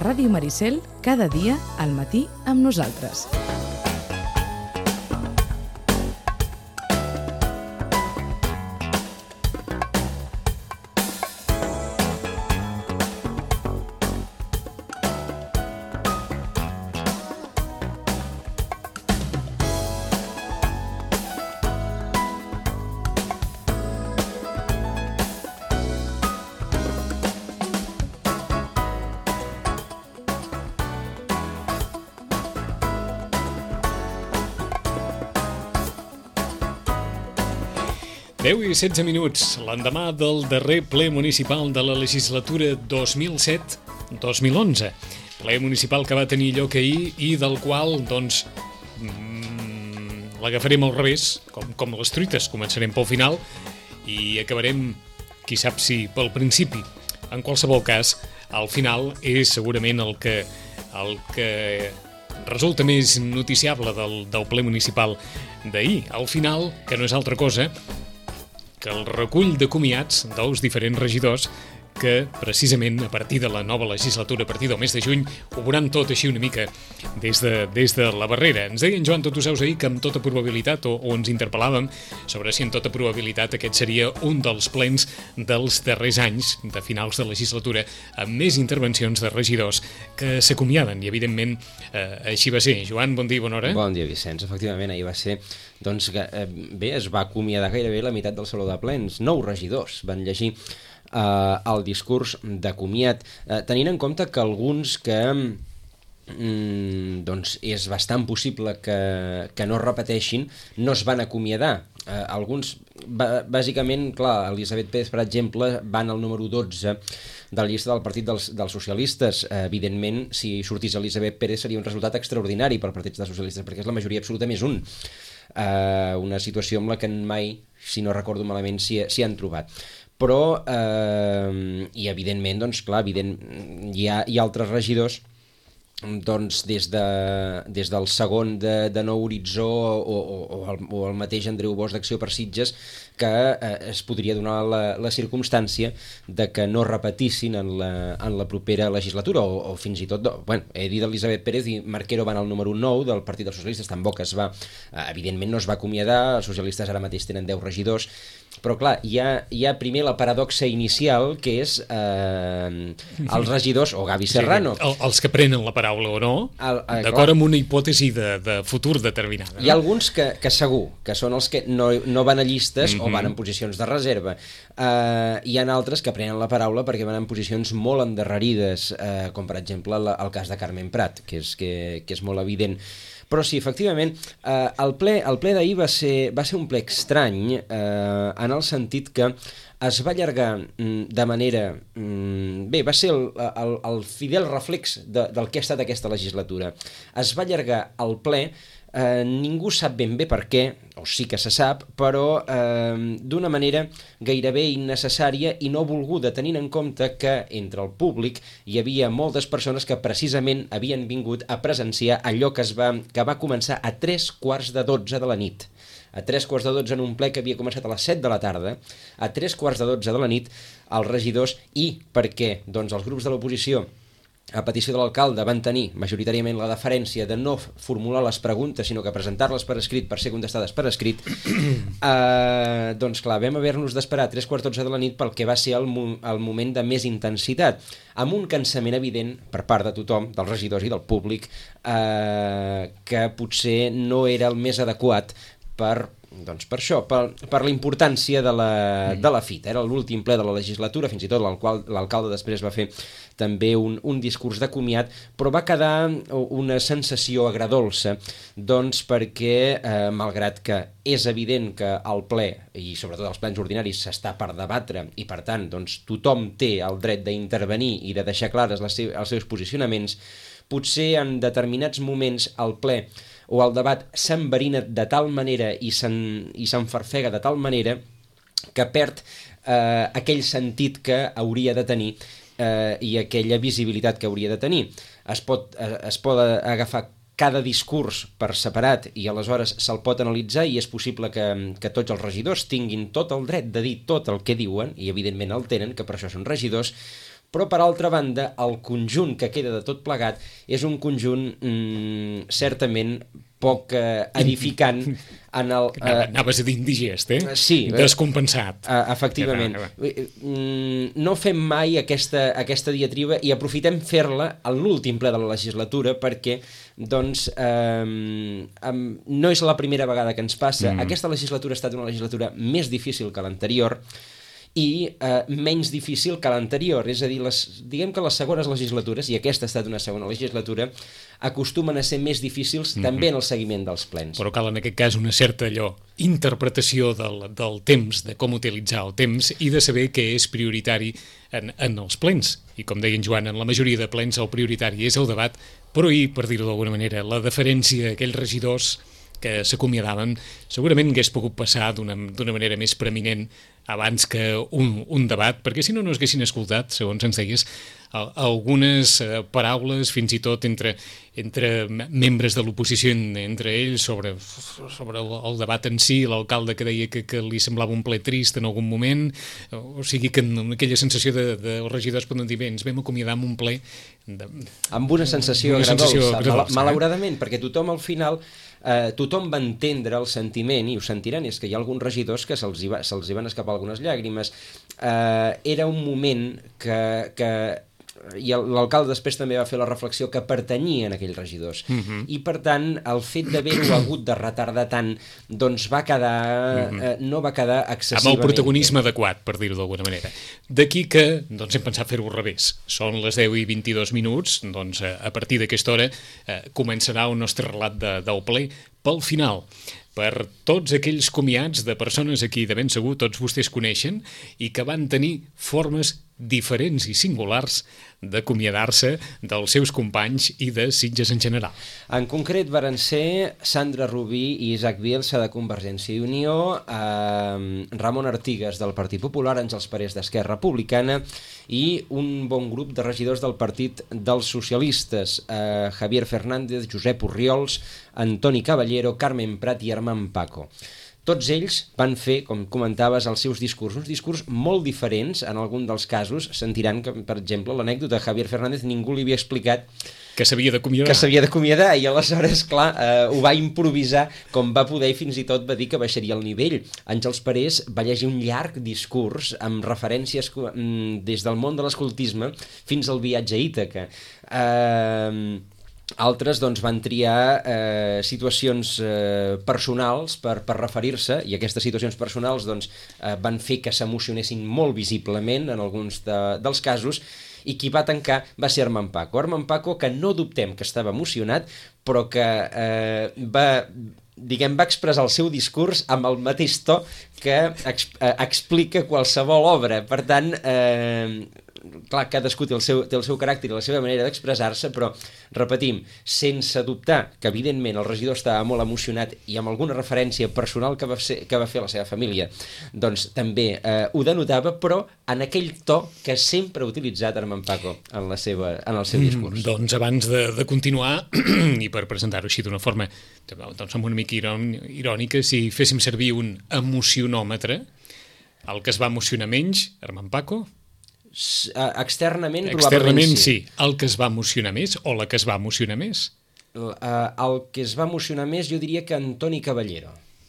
Ràdio Maricel, cada dia al matí amb nosaltres. Deu i 16 minuts, l'endemà del darrer ple municipal de la legislatura 2007-2011. Ple municipal que va tenir lloc ahir i del qual, doncs, l'agafarem al revés, com les truites. Començarem pel final i acabarem, qui sap si, pel principi. En qualsevol cas, al final és segurament el que resulta més noticiable del ple municipal d'ahir. Al final, que no és altra cosa que el recull de comiats dels diferents regidors que, precisament, a partir de la nova legislatura, a partir del mes de juny, ho veuran tot així una mica des de la barrera. Ens deia en Joan Totuseus ahir que amb tota probabilitat, o ens interpel·làvem sobre si amb tota probabilitat aquest seria un dels plens dels darrers anys, de finals de legislatura, amb més intervencions de regidors que s'acomiaden, i evidentment així va ser. Joan, bon dia i bona hora. Bon dia, Vicenç. Efectivament, ahir va ser, doncs, bé, es va acomiadar gairebé la meitat del saló de plens. 9 regidors van llegir el discurs de comiat, tenint en compte que alguns que doncs és bastant possible que no es repeteixin, no es van acomiadar. Alguns, bàsicament, clar, Elisabet Pérez, per exemple, van al número 12 de la llista del Partit dels Socialistes. Evidentment, si sortís Elisabet Pérez seria un resultat extraordinari pel Partit dels Socialistes, perquè és la majoria absoluta més un. Una situació amb la que mai, si no recordo malament, s'hi han trobat. Però, i evidentment, doncs clar, hi ha altres regidors, doncs des del segon de Nou Horitzó o el mateix Andreu Bosch d'Acció per Sitges, que es podria donar la circumstància de que no repetissin en la propera legislatura, o fins i tot, bueno, he dit Elisabet Pérez i Marquero van al número 9 del Partit dels Socialistes, tampoc evidentment no es va acomiadar. Els socialistes ara mateix tenen 10 regidors, però clar, hi ha primer la paradoxa inicial, que és els regidors, o Gavi Serrano. Els que prenen la paraula o no, d'acord amb una hipòtesi de futur determinada. Hi ha alguns que segur, que són els que no van a llistes o van en posicions de reserva. Hi ha altres que prenen la paraula perquè van en posicions molt endarrerides, com per exemple el cas de Carmen Prat, que és molt evident. Però sí, efectivament, el ple d'ahir va ser un ple estrany, en el sentit que es va allargar de manera... Bé, va ser el fidel reflex del que ha estat aquesta legislatura. Es va allargar el ple, ningú sap ben bé per què, o sí que se sap, però d'una manera gairebé innecessària i no volguda, tenint en compte que entre el públic hi havia moltes persones que precisament havien vingut a presenciar allò que va començar a 11:45 de la nit. A 11:45 en un ple que havia començat a les 7 de la tarda, a 11:45 de la nit, els regidors, i perquè doncs, els grups de l'oposició, a petició de l'alcalde, van tenir majoritàriament la deferència de no formular les preguntes, sinó que presentar-les per escrit per ser contestades per escrit, doncs clar, vam haver-nos d'esperar a 11:45 de la nit pel que va ser el moment de més intensitat, amb un cansament evident per part de tothom, dels regidors i del públic, que potser no era el més adequat per això, per la importància de la fita. Era l'últim ple de la legislatura, fins i tot l'alcalde després va fer també un discurs de comiat, però va quedar una sensació agredolça, doncs perquè, malgrat que és evident que el ple, i sobretot els plens ordinaris, s'està per debatre, i per tant doncs, tothom té el dret d'intervenir i de deixar clares els seus posicionaments, potser en determinats moments el ple o el debat s'enverina de tal manera i s'enfarfega de tal manera que perd aquell sentit que hauria de tenir i aquella visibilitat que hauria de tenir. Es pot agafar cada discurs per separat i aleshores se'l pot analitzar, i és possible que tots els regidors tinguin tot el dret de dir tot el que diuen, i evidentment el tenen, que per això són regidors, però per altra banda el conjunt que queda de tot plegat és un conjunt certament poc edificant en el... Anaves a dir indigest, Sí. Descompensat. Efectivament. No fem mai aquesta diatriba i aprofitem fer-la a l'últim ple de la legislatura perquè doncs no és la primera vegada que ens passa. Aquesta legislatura ha estat una legislatura més difícil que l'anterior i menys difícil que l'anterior, és a dir, diguem que les segones legislatures, i aquesta ha estat una segona legislatura, acostumen a ser més difícils també en el seguiment dels plens. Però cal en aquest cas una certa interpretació del temps, de com utilitzar el temps i de saber què és prioritari en els plens. I com deia en Joan, en la majoria de plens el prioritari és el debat, però per dir-ho d'alguna manera, la deferència a aquells regidors que s'acomiadaven segurament hagués pogut passar d'una manera més preeminent abans que un debat, perquè si no haguessin escoltat, segons ens deies, algunes paraules, fins i tot entre membres de l'oposició, entre ells, sobre el debat en si, l'alcalde que deia que li semblava un ple trist en algun moment, o sigui que aquella sensació dels regidors poden dir, bé, ens vam acomiadar amb un ple... Amb una sensació agradolça, malauradament, perquè tothom al final... tothom va entendre el sentiment, i ho sentiran, és que hi ha alguns regidors que se'ls hi van escapar algunes llàgrimes. Era un moment que i l'alcalde després també va fer la reflexió que pertanyien a aquells regidors. I per tant, el fet d'haver-ho hagut de retardar tant, doncs va quedar, no va quedar excessivament... Amb el protagonisme adequat, per dir-ho d'alguna manera. D'aquí que doncs, hem pensat fer-ho al revés. Són les 10:22, doncs a partir d'aquesta hora començarà el nostre relat del ple pel final, per tots aquells comiats de persones a qui de ben segur tots vostès coneixen i que van tenir formes diferents i singulars d'acomiadar-se dels seus companys i de Sitges en general. En concret varen ser Sandra Rubí i Isaac Bielsa de Convergència i Unió, Ramon Artigas del Partit Popular, Àngels Parés d'Esquerra Republicana i un bon grup de regidors del Partit dels Socialistes, Javier Fernández, Josep Orriols, Antoni Caballero, Carmen Prat i Armand Paco. Tots ells van fer, com comentaves, els seus discursos, uns discurs molt diferents. En algun dels casos sentiran que, per exemple, l'anècdota de Javier Fernández ningú li havia explicat que s'havia d'acomiadar i aleshores, clar, ho va improvisar com va poder i fins i tot va dir que baixaria el nivell. Àngels Parés va llegir un llarg discurs amb referències des del món de l'escoltisme fins al viatge a Ítaca. Altres doncs, van triar situacions personals per referir-se, i aquestes situacions personals doncs, van fer que s'emocionessin molt visiblement en alguns dels casos, i qui va tancar va ser Armand Paco. Armand Paco, que no dubtem que estava emocionat, però que va expressar el seu discurs amb el mateix to que explica qualsevol obra. Per tant, clar, cadascú té el seu caràcter i la seva manera d'expressar-se, però, repetim, sense dubtar que, evidentment, el regidor estava molt emocionat i amb alguna referència personal que va fer la seva família, doncs també ho denotava, però en aquell to que sempre ha utilitzat Armand Paco en el seu discurs. Doncs abans de continuar, i per presentar-ho així d'una forma doncs amb una mica irònica, si féssim servir un emocionòmetre, el que es va emocionar menys, Armand Paco? Externament probablement sí. El que es va emocionar més o la que es va emocionar més? El que es va emocionar més jo diria que Antoni Caballero.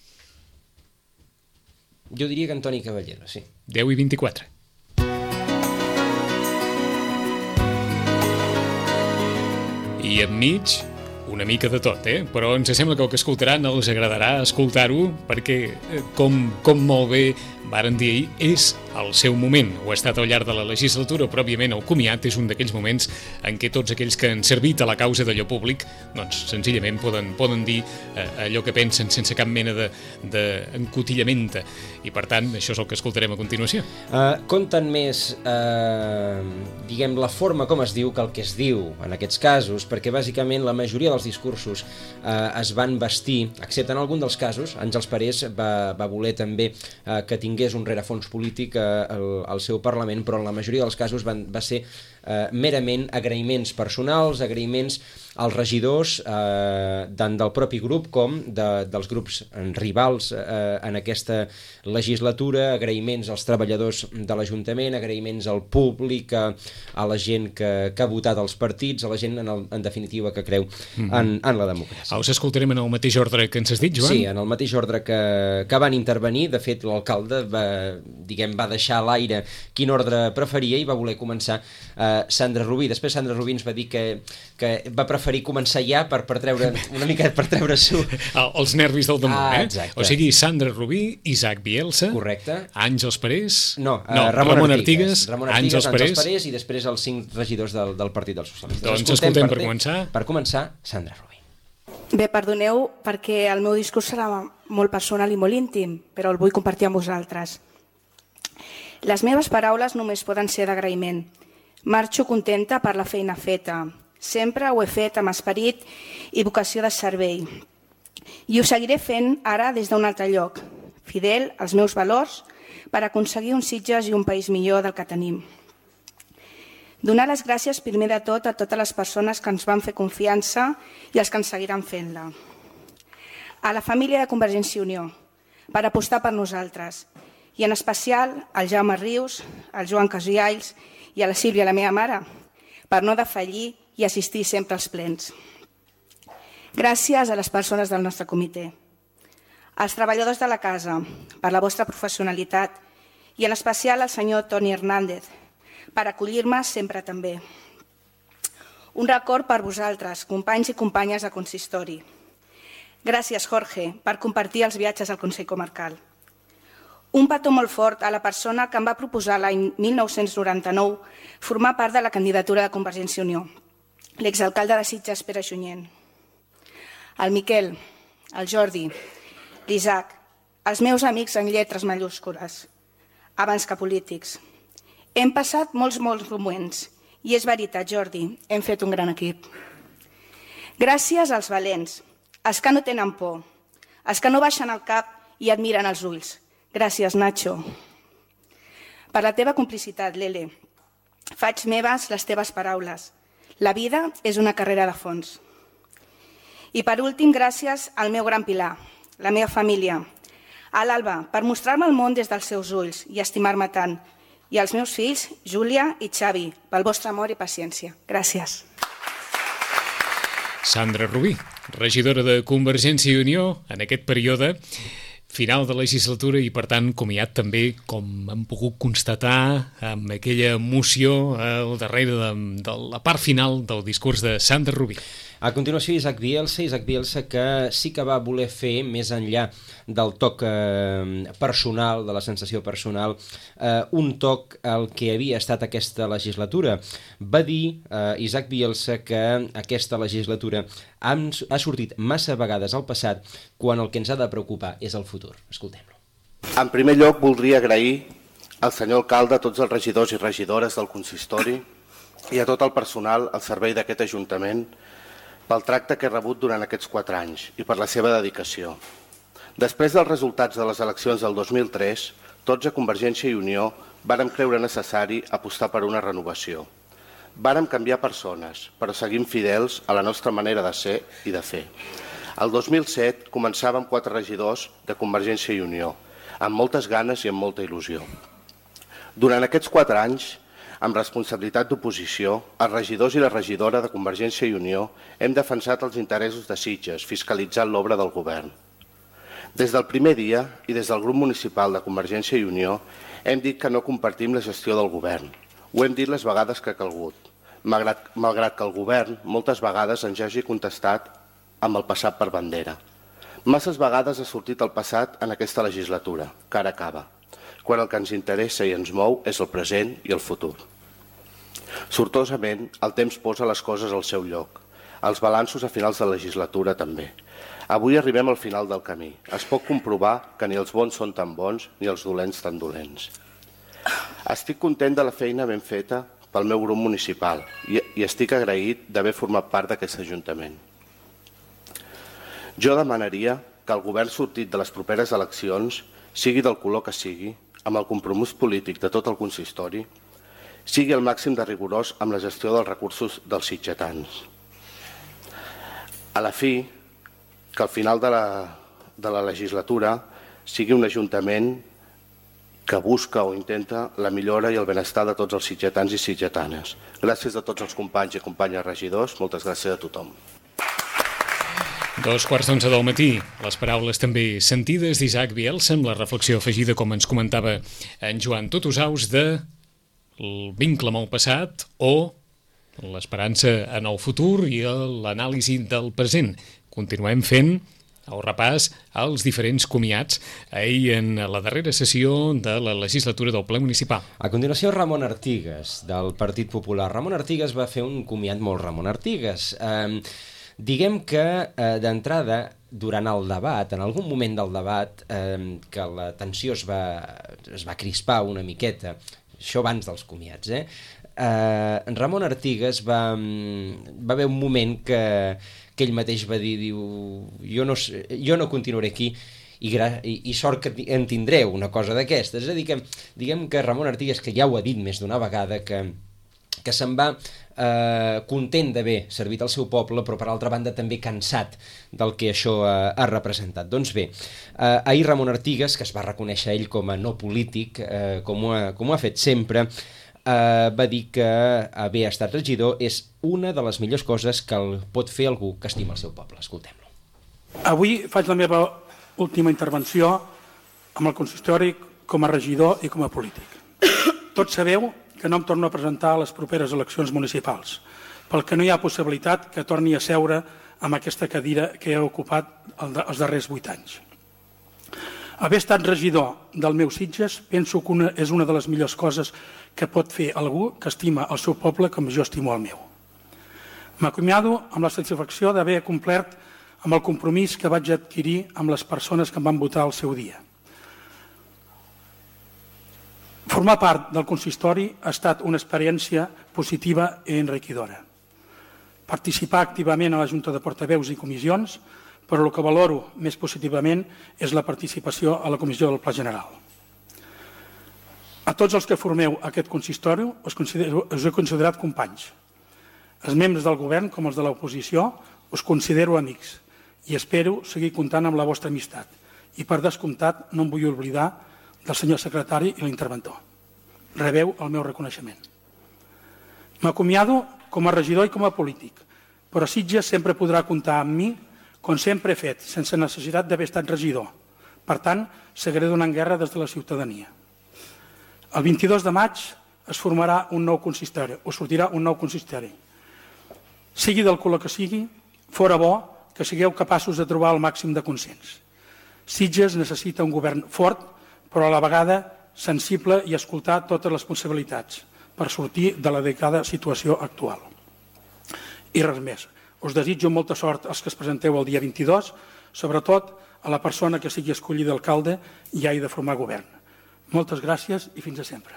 Jo diria que Antoni Caballero, sí. 10:24. I enmig, una mica de tot, però ens sembla que el que escoltaran els agradarà escoltar-ho perquè, com molt bé varen dir ahir, és el seu moment. Ho ha estat al llarg de la legislatura, però òbviament el comiat és un d'aquells moments en què tots aquells que han servit a la causa d'allò públic doncs senzillament poden dir allò que pensen sense cap mena d'encotillamenta. I per tant, això és el que escoltarem a continuació. Compten més, diguem, la forma com es diu que el que es diu en aquests casos, perquè bàsicament la majoria dels discursos es van vestir, excepte en algun dels casos. Àngels Parés va voler també que tingués un rerefons polític al seu Parlament, però en la majoria dels casos va ser merament agraïments personals, agraïments als regidors tant del propi grup com dels grups rivals en aquesta legislatura, agraïments als treballadors de l'Ajuntament, agraïments al públic, a la gent que ha votat els partits, a la gent en definitiva que creu en la democràcia. Us escoltarem en el mateix ordre que ens has dit, Joan? Sí, en el mateix ordre que van intervenir. De fet, l'alcalde va deixar a l'aire quin ordre preferia i va voler començar Sandra Rubí. Després Sandra Rubí ens va dir que va preferir començar ja per treure una mica per treure-s'ho els nervis del damunt, exacte. O sigui, Sandra Rubí, Isaac Bielsa, correcte, Àngels Parés, Ramon Artigues, Àngels Parés i després els 5 regidors del Partit dels Socialistes. Doncs escoltem per començar. Per començar, Sandra Rubí. Bé, perdoneu perquè el meu discurs serà molt personal i molt íntim, però el vull compartir amb vosaltres. Les meves paraules només poden ser d'agraïment. Marxo contenta per la feina feta. Sempre ho he fet amb esperit i vocació de servei. I ho seguiré fent ara des d'un altre lloc, fidel als meus valors per aconseguir un Sitges i un país millor del que tenim. Donar les gràcies primer de tot a totes les persones que ens van fer confiança i els que ens seguiran fent-la. A la família de Convergència i Unió, per apostar per nosaltres, i en especial al Jaume Rius, al Joan Casialls i a la Sílvia, la meva mare, per no defallir i assistir sempre als plens. Gràcies a les persones del nostre comitè, als treballadors de la casa, per la vostra professionalitat, i en especial al senyor Toni Hernández, per acollir-me sempre també. Un record per vosaltres, companys i companyes de consistori. Gràcies, Jorge, per compartir els viatges al Consell Comarcal. Un petó molt fort a la persona que em va proposar l'any 1999 formar part de la candidatura de Convergència i Unió, l'exalcalde de Sitges, Pere Junyent. El Miquel, el Jordi, l'Isaac, els meus amics en lletres majúscules, abans que polítics. Hem passat molts moments, i és veritat, Jordi, hem fet un gran equip. Gràcies als valents, als que no tenen por, als que no baixen el cap i et miren als ulls. Gràcies, Nacho. Per la teva complicitat, Lele. Faig meves les teves paraules. La vida és una carrera de fons. I per últim, gràcies al meu gran pilar, la meva família, a l'Alba, per mostrar-me el món des dels seus ulls i estimar-me tant, i als meus fills, Júlia i Xavi, pel vostre amor i paciència. Gràcies. Sandra Rubí, regidora de Convergència i Unió en aquest període final de legislatura i, per tant, comiat també, com hem pogut constatar, amb aquella emoció al darrere de la part final del discurs de Sandra Rubí. A continuació, Isaac Bielsa, que sí que va voler fer, més enllà del toc personal, de la sensació personal, un toc al que havia estat aquesta legislatura. Va dir Isaac Bielsa que aquesta legislatura ha sortit massa vegades al passat quan el que ens ha de preocupar és el futur. Escoltem-lo. En primer lloc, voldria agrair al senyor alcalde, a tots els regidors i regidores del consistori i a tot el personal al servei d'aquest Ajuntament pel tracte que he rebut durant aquests 4 anys i per la seva dedicació. Després dels resultats de les eleccions del 2003, tots a Convergència i Unió vàrem creure necessari apostar per una renovació. Vàrem canviar persones, però seguim fidels a la nostra manera de ser i de fer. El 2007 començàvem 4 regidors de Convergència i Unió, amb moltes ganes i amb molta il·lusió. Durant aquests 4 anys, amb responsabilitat d'oposició, els regidors i la regidora de Convergència i Unió hem defensat els interessos de Sitges, fiscalitzant l'obra del govern. Des del primer dia i des del grup municipal de Convergència i Unió hem dit que no compartim la gestió del govern. Ho hem dit les vegades que ha calgut, malgrat que el govern moltes vegades ens hagi contestat amb el passat per bandera. Masses vegades ha sortit el passat en aquesta legislatura, que ara acaba, quan el que ens interessa i ens mou és el present i el futur. Sortosament, el temps posa les coses al seu lloc. Els balanços a finals de legislatura també. Avui arribem al final del camí. Es pot comprovar que ni els bons són tan bons ni els dolents tan dolents. Estic content de la feina ben feta pel meu grup municipal i estic agraït d'haver format part d'aquest Ajuntament. Jo demanaria que el govern sortit de les properes eleccions, sigui del color que sigui, amb el compromís polític de tot el consistori, sigui el màxim de rigorós amb la gestió dels recursos dels sitgetans. A la fi, que al final de la legislatura sigui un ajuntament que busca o intenta la millora i el benestar de tots els sitgetans i sitgetanes. Gràcies a tots els companys i companyes regidors, moltes gràcies a tothom. 2:45 del matí, les paraules també sentides d'Isaac Bielsa amb la reflexió afegida, com ens comentava en Joan Tutusaus, del vincle amb el passat o l'esperança en el futur i l'anàlisi del present. Continuem fent el repàs als diferents comiats ahir en la darrera sessió de la legislatura del ple municipal. A continuació, Ramon Artigas, del Partit Popular. Ramon Artigas va fer un comiat molt Ramon Artigas. Diguem que, d'entrada, durant el debat, en algun moment del debat, que la tensió es va crispar una miqueta, això abans dels comiats, Ramon Artigas va haver un moment que ell mateix va dir, jo no continuaré aquí i sort que en tindreu una cosa d'aquestes. És a dir, que diguem que Ramon Artigas, que ja ho ha dit més d'una vegada, que se'n va content d'haver servit al seu poble, però per altra banda també cansat del que això ha representat. Doncs bé, ahir Ramon Artigas, que es va reconèixer ell com a no polític, com ho ha fet sempre, va dir que haver estat regidor és una de les millors coses que pot fer algú que estima el seu poble. Escoltem-lo. Avui faig la meva última intervenció amb el consistori com a regidor i com a polític. Tots sabeu que no em torno a presentar a les properes eleccions municipals, pel que no hi ha possibilitat que torni a seure amb aquesta cadira que he ocupat els darrers 8 anys. Haver estat regidor del meu Sitges penso que és una de les millors coses que pot fer algú que estima el seu poble com jo estimo el meu. M'acomiado amb la satisfacció d'haver complert amb el compromís que vaig adquirir amb les persones que em van votar al seu dia. Formar part del consistori ha estat una experiència positiva i enriquidora. Participar activament a la Junta de Portaveus i comissions, però el que valoro més positivament és la participació a la Comissió del Pla General. A tots els que formeu aquest consistori us he considerat companys. Els membres del govern com els de l'oposició us considero amics i espero seguir comptant amb la vostra amistat. I per descomptat no em vull oblidar del senyor secretari i l'interventor. Rebeu el meu reconeixement. M'acomiado com a regidor i com a polític, però Sitges sempre podrà comptar amb mi com sempre he fet, sense necessitat d'haver estat regidor. Per tant, seguiré donant guerra des de la ciutadania. El 22 de maig es formarà un nou consistori, o sortirà un nou consistori. Sigui del color que sigui, fora bo que sigueu capaços de trobar el màxim de consens. Sitges necessita un govern fort, però a la vegada sensible i escoltar totes les possibilitats per sortir de la delicada situació actual. I res més. Us desitjo molta sort als que es presenteu el dia 22, sobretot a la persona que sigui escollida alcalde i hagi de formar govern. Moltes gràcies i fins a sempre.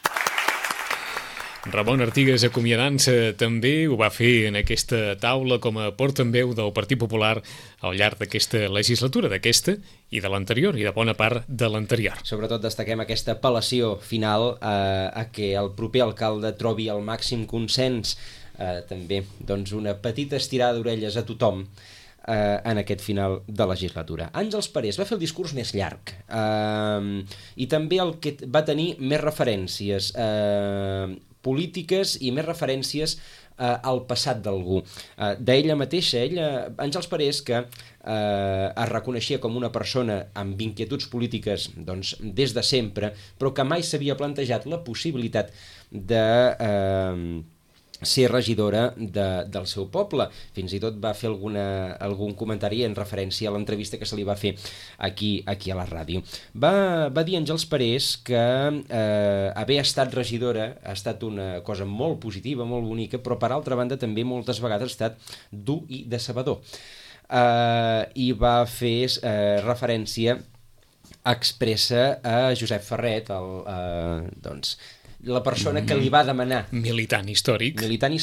Ramon Artigas, acomiadant-se, també ho va fer en aquesta taula com a portaveu del Partit Popular al llarg d'aquesta legislatura, d'aquesta i de l'anterior, i de bona part de l'anterior. Sobretot destaquem aquesta apel·lació final a que el proper alcalde trobi el màxim consens. També doncs, una petita estirada d'orelles a tothom en aquest final de legislatura. Àngels Parés va fer el discurs més llarg i també el que va tenir més referències polítiques i més referències al passat d'algú. D'ella mateixa, Àngels Parés, que es reconeixia com una persona amb inquietuds polítiques doncs, des de sempre, però que mai s'havia plantejat la possibilitat de ser regidora del seu poble. Fins i tot va fer algun comentari en referència a l'entrevista que se li va fer aquí a la ràdio. Va dir Àngels Parés que haver estat regidora ha estat una cosa molt positiva, molt bonica, però per altra banda també moltes vegades ha estat dur i decebedor. I va fer referència expressa a Josep Ferret, doncs la persona que li va demanar... Militant històric.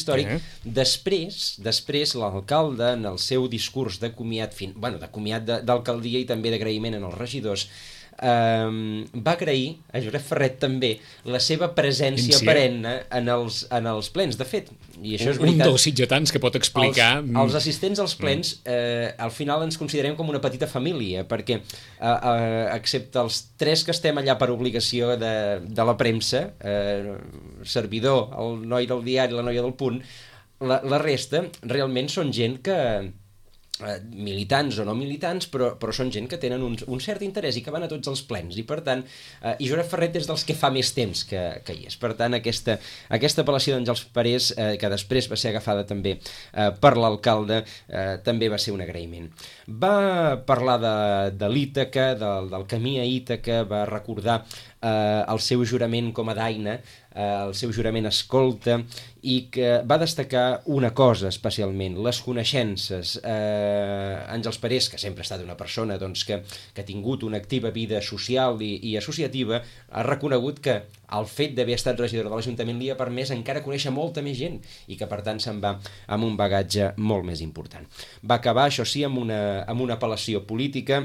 Després l'alcalde, en el seu discurs de comiat d'alcaldia i també d'agraïment en els regidors, va agrair a Josep Ferret també la seva presència perenne en els plens. De fet, i això és veritat... Un dels sitgetans que pot explicar... Els assistents als plens al final ens considerem com una petita família, perquè excepte els 3 que estem allà per obligació de la premsa, servidor, el noi del diari, la noia del Punt, la resta realment són gent que... militants o no militants, però són gent que tenen un cert interès i que van a tots els plens, i per tant i Josep Ferret és dels que fa més temps que hi és. Per tant, aquesta apel·lació d'Àngels Parés, que després va ser agafada també per l'alcalde, també va ser un agraïment. Va parlar de l'Ítaca, del camí a Ítaca, va recordar el seu jurament com a daina, el seu jurament escolta, i que va destacar una cosa especialment, les coneixences. Àngels Parés, que sempre ha estat una persona que ha tingut una activa vida social i associativa, ha reconegut que el fet d'haver estat regidor de l'Ajuntament li ha permès encara conèixer molta més gent i que per tant se'n va amb un bagatge molt més important. Va acabar, això sí, amb una apel·lació política,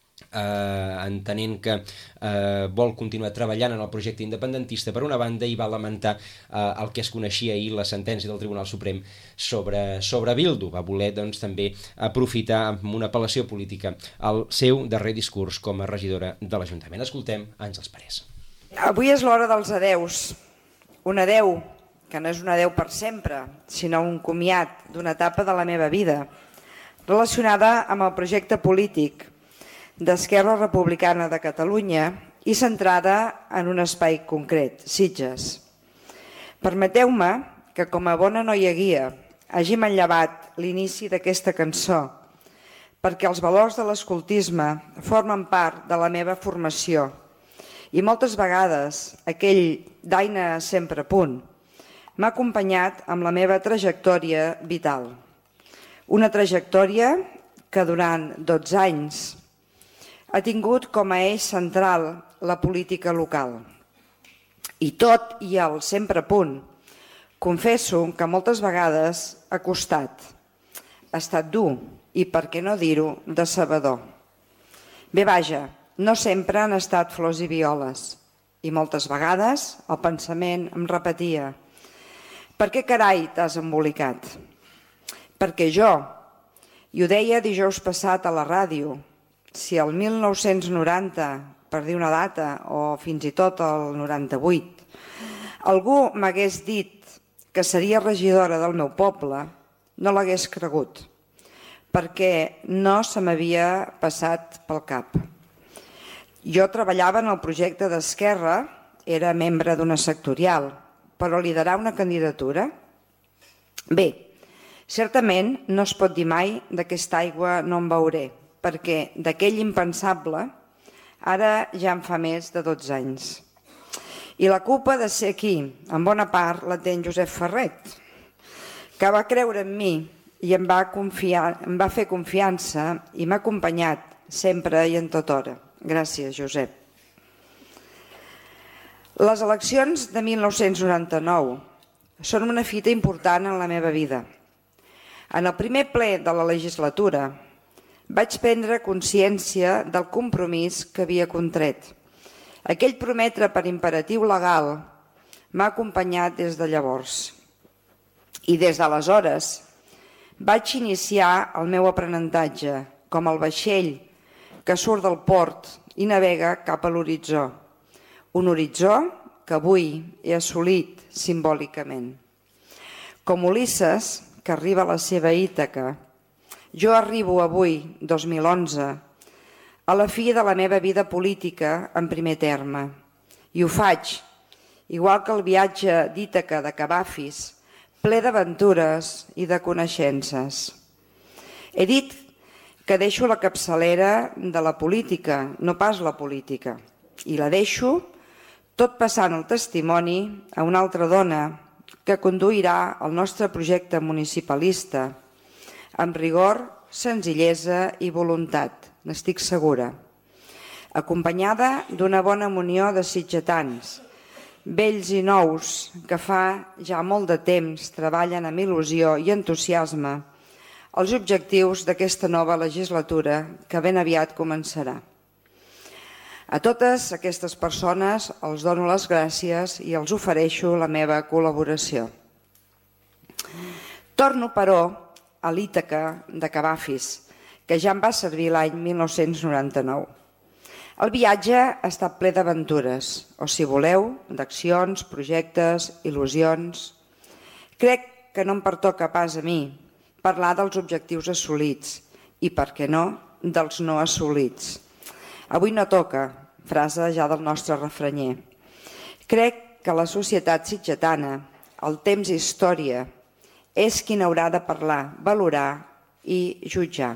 entenent que vol continuar treballant en el projecte independentista per una banda, i va lamentar el que es coneixia ahir, la sentència del Tribunal Suprem sobre Bildu. Va voler també aprofitar amb una apel·lació política el seu darrer discurs com a regidora de l'Ajuntament. Escoltem Àngels Parés. Avui és l'hora dels adeus. Un adeu que no és un adeu per sempre, sinó un comiat d'una etapa de la meva vida relacionada amb el projecte polític d'Esquerra Republicana de Catalunya i centrada en un espai concret, Sitges. Permeteu-me que, com a bona noia guia, hagi manllevat l'inici d'aquesta cançó, perquè els valors de l'escoltisme formen part de la meva formació i moltes vegades aquell daina sempre a punt m'ha acompanyat amb la meva trajectòria vital. Una trajectòria que durant 12 anys ha tingut com a eix central la política local. I tot i el sempre a punt, confesso que moltes vegades ha costat. Ha estat dur i, per què no dir-ho, decebedor. Bé, vaja, no sempre han estat flors i violes. I moltes vegades el pensament em repetia: per què carai t'has embolicat? Perquè jo, i ho deia dijous passat a la ràdio, si el 1990, per dir una data, o fins i tot el 98, algú m'hagués dit que seria regidora del meu poble, no l'hagués cregut, perquè no se m'havia passat pel cap. Jo treballava en el projecte d'Esquerra, era membre d'una sectorial, però liderar una candidatura? Bé, certament no es pot dir mai d'aquesta aigua no en beuré, perquè d'aquell impensable ara ja en fa més de 12 anys. I la culpa de ser aquí, en bona part, la té en Josep Ferret, que va creure en mi i em va fer confiança i m'ha acompanyat sempre i en tota hora. Gràcies, Josep. Les eleccions de 1999 són una fita important en la meva vida. En el primer ple de la legislatura vaig prendre consciència del compromís que havia contret. Aquell prometre per imperatiu legal m'ha acompanyat des de llavors. I des d'aleshores vaig iniciar el meu aprenentatge com el vaixell que surt del port i navega cap a l'horitzó. Un horitzó que avui he assolit simbòlicament. Com Ulisses, que arriba a la seva Ítaca, jo arribo avui, 2011, a la fi de la meva vida política en primer terme. I ho faig, igual que el viatge d'Ítaca de Cavafis, ple d'aventures i de coneixences. He dit que deixo la capçalera de la política, no pas la política, i la deixo tot passant el testimoni a una altra dona que conduirà el nostre projecte municipalista amb rigor, senzillesa i voluntat, n'estic segura. Acompanyada d'una bona munió de sitgetans, vells i nous, que fa ja molt de temps treballen amb il·lusió i entusiasme els objectius d'aquesta nova legislatura que ben aviat començarà. A totes aquestes persones els dono les gràcies i els ofereixo la meva col·laboració. Torno, però, a l'Ítaca de Cavafis, que ja em va servir l'any 1999. El viatge ha estat ple d'aventures, o si voleu, d'accions, projectes, il·lusions. Crec que no em pertoca pas a mi parlar dels objectius assolits i, per què no, dels no assolits. Avui no toca, frase ja del nostre refranyer. Crec que la societat sitgetana, el temps i història, és qui n'haurà de parlar, valorar i jutjar.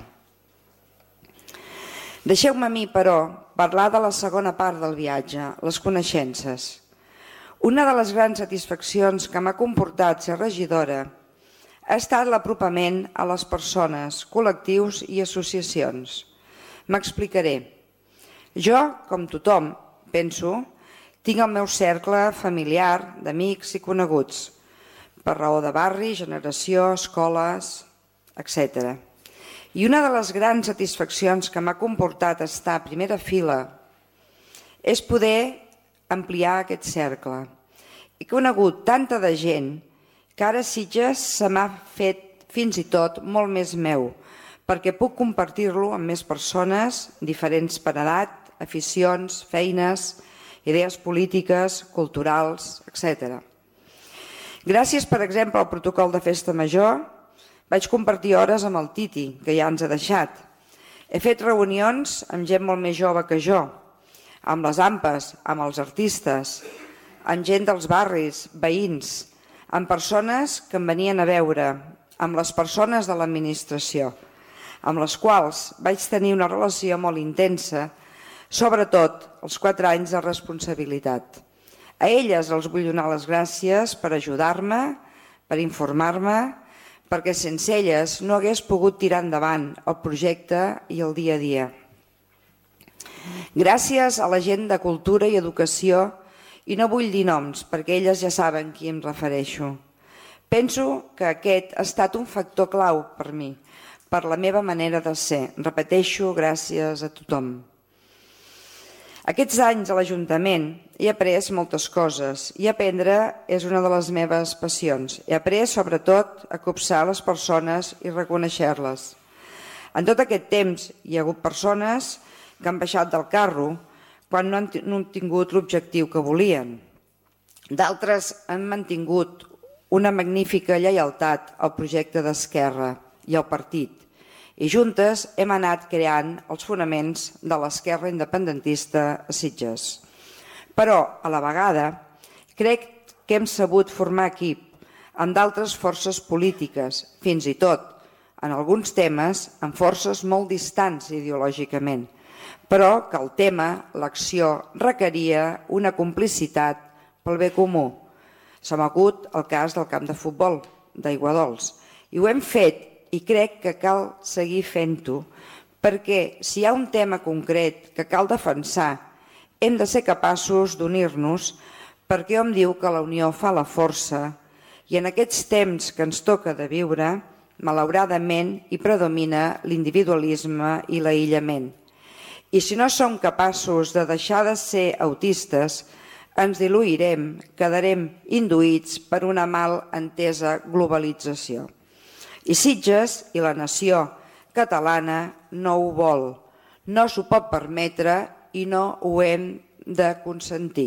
Deixeu-me a mi, però, parlar de la segona part del viatge, les coneixences. Una de les grans satisfaccions que m'ha comportat ser regidora ha estat l'apropament a les persones, col·lectius i associacions. M'explicaré. Jo, com tothom, penso, tinc el meu cercle familiar, d'amics i coneguts, per raó de barri, generació, escoles, etc. I una de les grans satisfaccions que m'ha comportat estar a primera fila és poder ampliar aquest cercle. He conegut tanta de gent que ara Sitges se m'ha fet fins i tot molt més meu, perquè puc compartir-lo amb més persones, diferents per edat, aficions, feines, idees polítiques, culturals, etc. Gràcies, per exemple, al protocol de festa major, vaig compartir hores amb el Titi, que ja ens ha deixat. He fet reunions amb gent molt més jove que jo, amb les AMPAs, amb els artistes, amb gent dels barris, veïns, amb persones que em venien a veure, amb les persones de l'administració, amb les quals vaig tenir una relació molt intensa, sobretot els 4 anys de responsabilitat. A elles els vull donar les gràcies per ajudar-me, per informar-me, perquè sense elles no hagués pogut tirar endavant el projecte i el dia a dia. Gràcies a la gent de Cultura i Educació, i no vull dir noms perquè elles ja saben a qui em refereixo. Penso que aquest ha estat un factor clau per mi, per la meva manera de ser. Repeteixo, gràcies a tothom. Aquests anys a l'Ajuntament he après moltes coses i aprendre és una de les meves passions. He après sobretot a copsar les persones i reconèixer-les. En tot aquest temps hi ha hagut persones que han baixat del carro quan no han tingut l'objectiu que volien. D'altres han mantingut una magnífica lleialtat al projecte d'Esquerra i al partit. I juntes hem anat creant els fonaments de l'esquerra independentista a Sitges. Però, a la vegada, crec que hem sabut formar equip amb d'altres forces polítiques, fins i tot, en alguns temes, amb forces molt distants ideològicament, però que el tema, l'acció, requeria una complicitat pel bé comú. Se m'ha acut el cas del camp de futbol d'Aiguadols. I ho hem fet i crec que cal seguir fent-ho, perquè si hi ha un tema concret que cal defensar, hem de ser capaços d'unir-nos, perquè hom diu que la unió fa la força i en aquests temps que ens toca de viure, malauradament hi predomina l'individualisme i l'aïllament. I si no som capaços de deixar de ser autistes, ens diluirem, quedarem induïts per una mal entesa globalització. I Sitges i la nació catalana no ho vol, no s'ho pot permetre i no ho hem de consentir.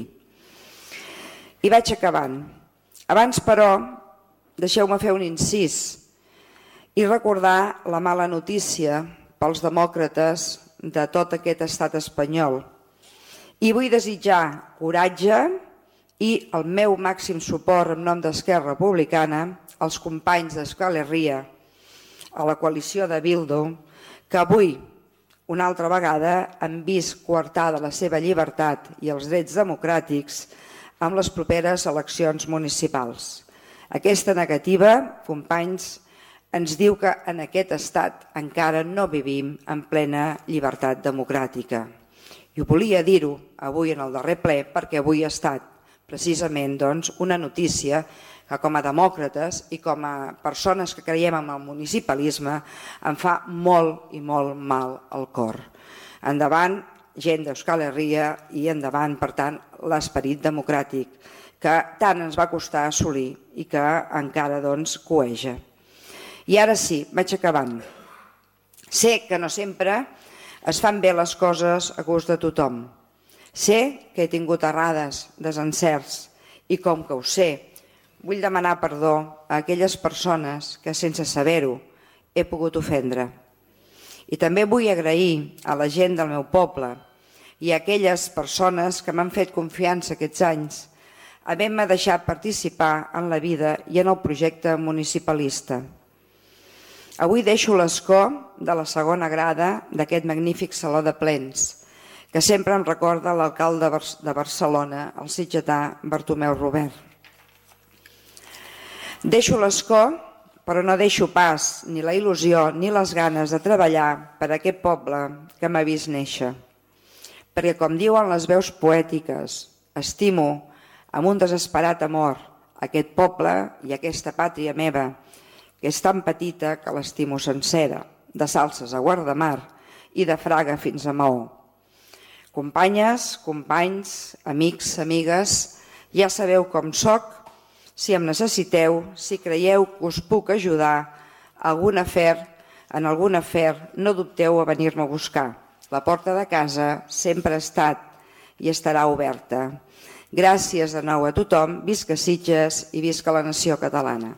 I vaig acabant. Abans, però, deixeu-me fer un incís i recordar la mala notícia pels demòcrates de tot aquest estat espanyol. I vull desitjar coratge i el meu màxim suport en nom d'Esquerra Republicana als companys d'Euskal Herria, a la coalició de Bildu, que avui, una altra vegada, han vist coartada la seva llibertat i els drets democràtics amb les properes eleccions municipals. Aquesta negativa, companys, ens diu que en aquest estat encara no vivim en plena llibertat democràtica. I ho volia dir-ho avui en el darrer ple perquè avui ha estat precisament una notícia que com a demòcrates i com a persones que creiem en el municipalisme em fa molt i molt mal al cor. Endavant gent d'Euskal Herria i endavant, per tant, l'esperit democràtic que tant ens va costar assolir i que encara coeja. I ara sí, vaig acabant. Sé que no sempre es fan bé les coses a gust de tothom. Sé que he tingut errades, desencerts, i com que ho sé, vull demanar perdó a aquelles persones que, sense saber-ho, he pogut ofendre. I també vull agrair a la gent del meu poble i a aquelles persones que m'han fet confiança aquests anys, havent-me deixat participar en la vida i en el projecte municipalista. Avui deixo l'escó de la segona grada d'aquest magnífic saló de plens, que sempre em recorda l'alcalde de Barcelona, el sitgetà Bartomeu Robert. Deixo l'escó, però no deixo pas ni la il·lusió ni les ganes de treballar per a aquest poble que m'ha vist néixer. Perquè, com diuen les veus poètiques, estimo amb un desesperat amor aquest poble i aquesta pàtria meva, que és tan petita que l'estimo sencera, de Salses a Guardamar i de Fraga fins a Maó. Companyes, companys, amics, amigues, ja sabeu com soc. Si em necessiteu, si creieu que us puc ajudar en algun afer, no dubteu a venir-me a buscar. La porta de casa sempre ha estat i estarà oberta. Gràcies de nou a tothom, visca Sitges i visca la nació catalana.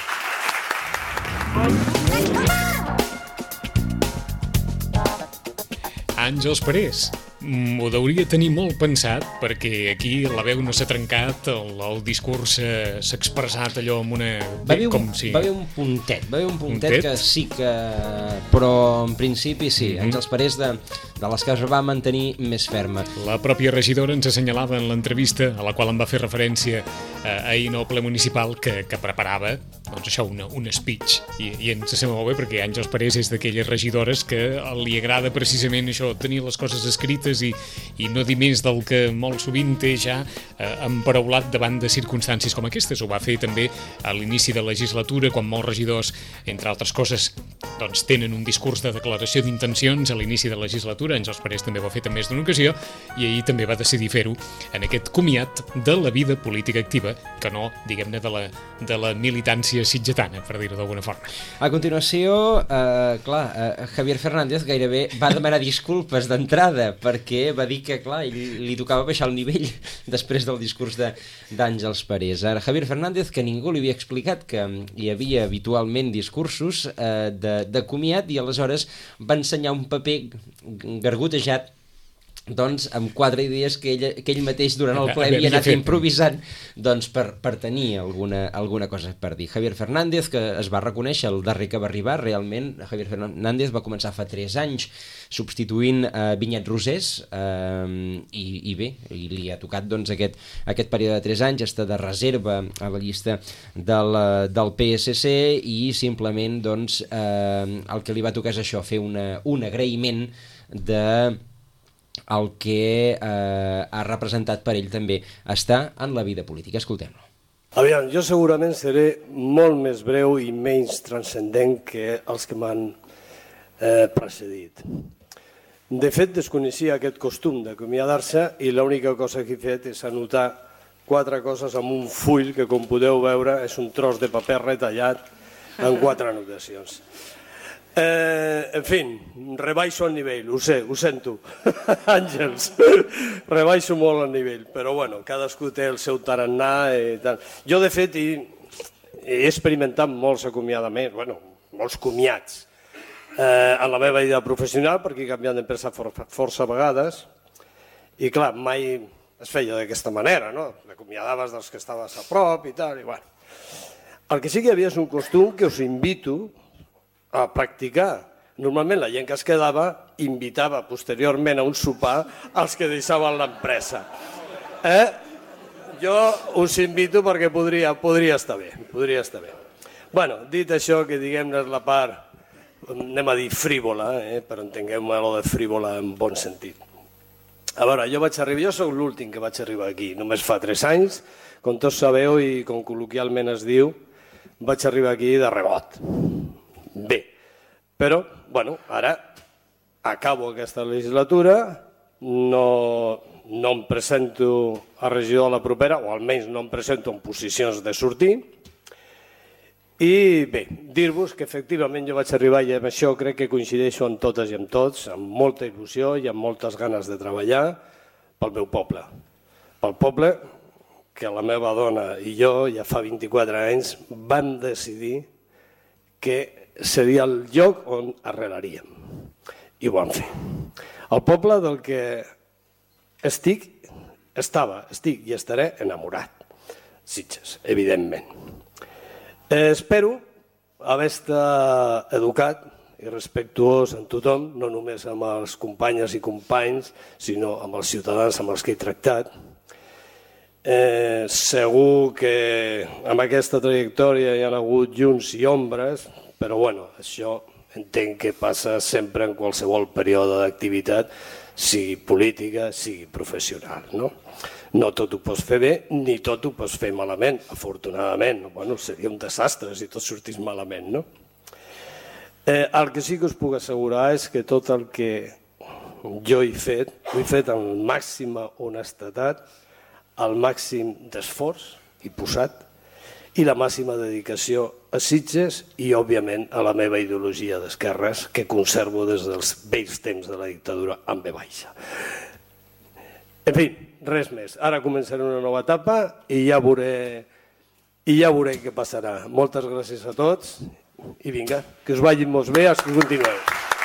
Àngels Parés. Ho hauria de tenir molt pensat, perquè aquí la veu no s'ha trencat, el discurs s'ha expressat allò amb una... Va haver un puntet que sí que... Però en principi sí, Àngels Parés de les que es va mantenir més ferma. La pròpia regidora ens assenyalava en l'entrevista, a la qual em va fer referència ahir no ple municipal, que preparava doncs això, un speech, i ens sembla molt bé perquè Àngels Parés és d'aquelles regidores que li agrada precisament això, tenir les coses escrites i no dir més del que molt sovint té ja emparaulat davant de circumstàncies com aquestes. Ho va fer també a l'inici de la legislatura, quan molts regidors, entre altres coses, doncs tenen un discurs de declaració d'intencions a l'inici de la legislatura. Àngels Parés també ho ha fet en més d'una ocasió i ahir també va decidir fer-ho en aquest comiat de la vida política activa, que no, diguem-ne, de la militància sitgetana, per dir-ho d'alguna forma. A continuació, Javier Fernández gairebé va demanar disculpes d'entrada perquè va dir que, clar, li tocava baixar el nivell després del discurs d'Àngels Parés. Ara, Javier Fernández, que ningú li havia explicat que hi havia habitualment discursos de comiat, i aleshores va ensenyar un paper gargotejat doncs amb 4 idees que ell mateix durant el ple havia anat improvisant doncs per tenir alguna cosa per dir. Javier Fernández, que es va reconèixer el darrer que va arribar, realment Javier Fernández va començar fa 3 anys substituint Vinyet Rosés i bé, li ha tocat doncs aquest període de 3 anys, està de reserva a la llista del PSC i simplement doncs el que li va tocar és això, fer un agraïment de el que ha representat per ell també estar en la vida política. Escoltem-lo. Aviam, jo segurament seré molt més breu i menys transcendent que els que m'han precedit. De fet, desconeixia aquest costum d'acomiadar-se i l'única cosa que he fet és anotar 4 coses amb un full que, com podeu veure, és un tros de paper retallat en 4 anotacions. En fi, rebaixo el nivell, ho sé, ho sento, Àngels, rebaixo molt el nivell, però bueno, cadascú té el seu tarannà i tal. Jo, de fet, he experimentat molts acomiadaments, bueno, molts comiats en la meva vida professional, perquè he canviat d'empresa força vegades, i clar, mai es feia d'aquesta manera, no? T'acomiadaves dels que estaves a prop i tal, i bueno. El que sí que hi havia és un costum que us invito a practicar. Normalment la gent que es quedava invitava posteriorment a un sopar als que deixaven l'empresa. Jo us invito perquè podria estar bé. Bueno, dit això, que diguem-ne és la part, anem a dir frívola, però entenguem-me allò de frívola en bon sentit. A veure, jo soc l'últim que vaig arribar aquí, només fa 3 anys, com tots sabeu i com col·loquialment es diu, vaig arribar aquí de rebot. Bé, però, bueno, ara acabo aquesta legislatura no em presento a regidor a la propera, o almenys no em presento en posicions de sortir. I bé, dir-vos que efectivament jo vaig arribar i amb això crec que coincideixo amb totes i amb tots, amb molta il·lusió i amb moltes ganes de treballar pel meu poble. Pel poble que la meva dona i jo ja fa 24 anys vam decidir que seria el lloc on arrelaríem. I ho vam fer. El poble del que estic i estaré enamorat. Sitges, evidentment. Espero haver estat educat i respectuós amb tothom, no només amb els companyes i companys, sinó amb els ciutadans amb els que he tractat. Segur que amb aquesta trajectòria hi ha hagut llums i ombres, però bueno, això entenc que passa sempre en qualsevol període d'activitat, sigui política, sigui professional, no? No tot ho pots fer bé, ni tot ho pots fer malament, afortunadament. Bueno, seria un desastre si tot sortís malament, no? El que sí que us puc assegurar és que tot el que jo he fet amb màxima honestedat, el màxim d'esforç i posat, i la màxima dedicació a Sitges i, òbviament, a la meva ideologia d'esquerres, que conservo des dels vells temps de la dictadura amb B baixa. En fi, res més. Ara començaré una nova etapa i ja veuré què passarà. Moltes gràcies a tots i vinga, que us vagi molt bé els que continueu.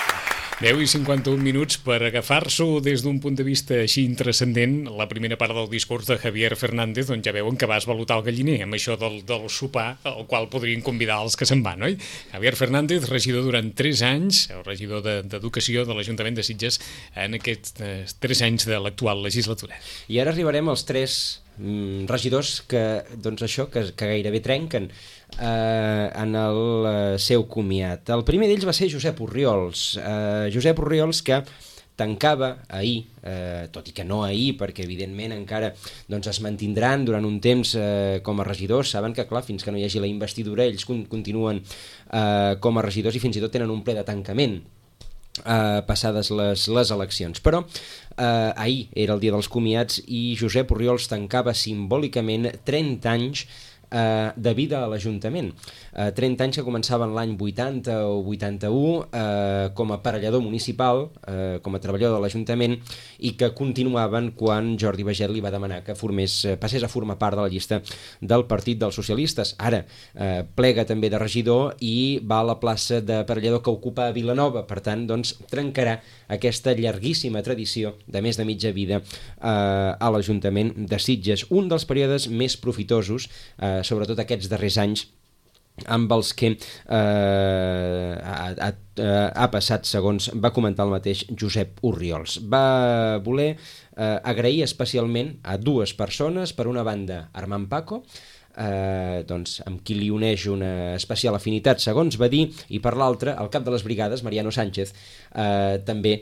10:51 per agafar-s'ho des d'un punt de vista així intrascendent, la primera part del discurs de Javier Fernández, on ja veuen que va esvalotar el galliner, amb això del sopar, al qual podrien convidar els que se'n van, oi? Javier Fernández, regidor durant 3 anys, el regidor d'Educació de l'Ajuntament de Sitges, en aquests 3 anys de l'actual legislatura. I ara arribarem als 3 regidors que gairebé trenquen en el seu comiat. El primer d'ells va ser Josep Orriols. Josep Orriols, que tancava ahir, tot i que no ahir, perquè evidentment encara es mantindran durant un temps com a regidors. Saben que, clar, fins que no hi hagi la investidura, ells continuen com a regidors i fins i tot tenen un ple de tancament passades les eleccions. Però ahir era el dia dels comiats i Josep Orriols tancava simbòlicament 30 anys de vida a l'Ajuntament. 30 anys que començaven l'any 80 o 81 com a aparellador municipal, com a treballador de l'Ajuntament, i que continuaven quan Jordi Baget li va demanar que passés a formar part de la llista del Partit dels Socialistes. Ara plega també de regidor i va a la plaça d'aparellador que ocupa a Vilanova. Per tant, trencarà aquesta llarguíssima tradició de més de mitja vida a l'Ajuntament de Sitges. Un dels períodes més profitosos, sobretot aquests darrers anys, amb els que ha passat, segons va comentar el mateix Josep Orriols. Va voler agrair especialment a 2 persones, per una banda Armand Paco, amb qui li uneix una especial afinitat, segons va dir, i per l'altra, el cap de les brigades, Mariano Sánchez, també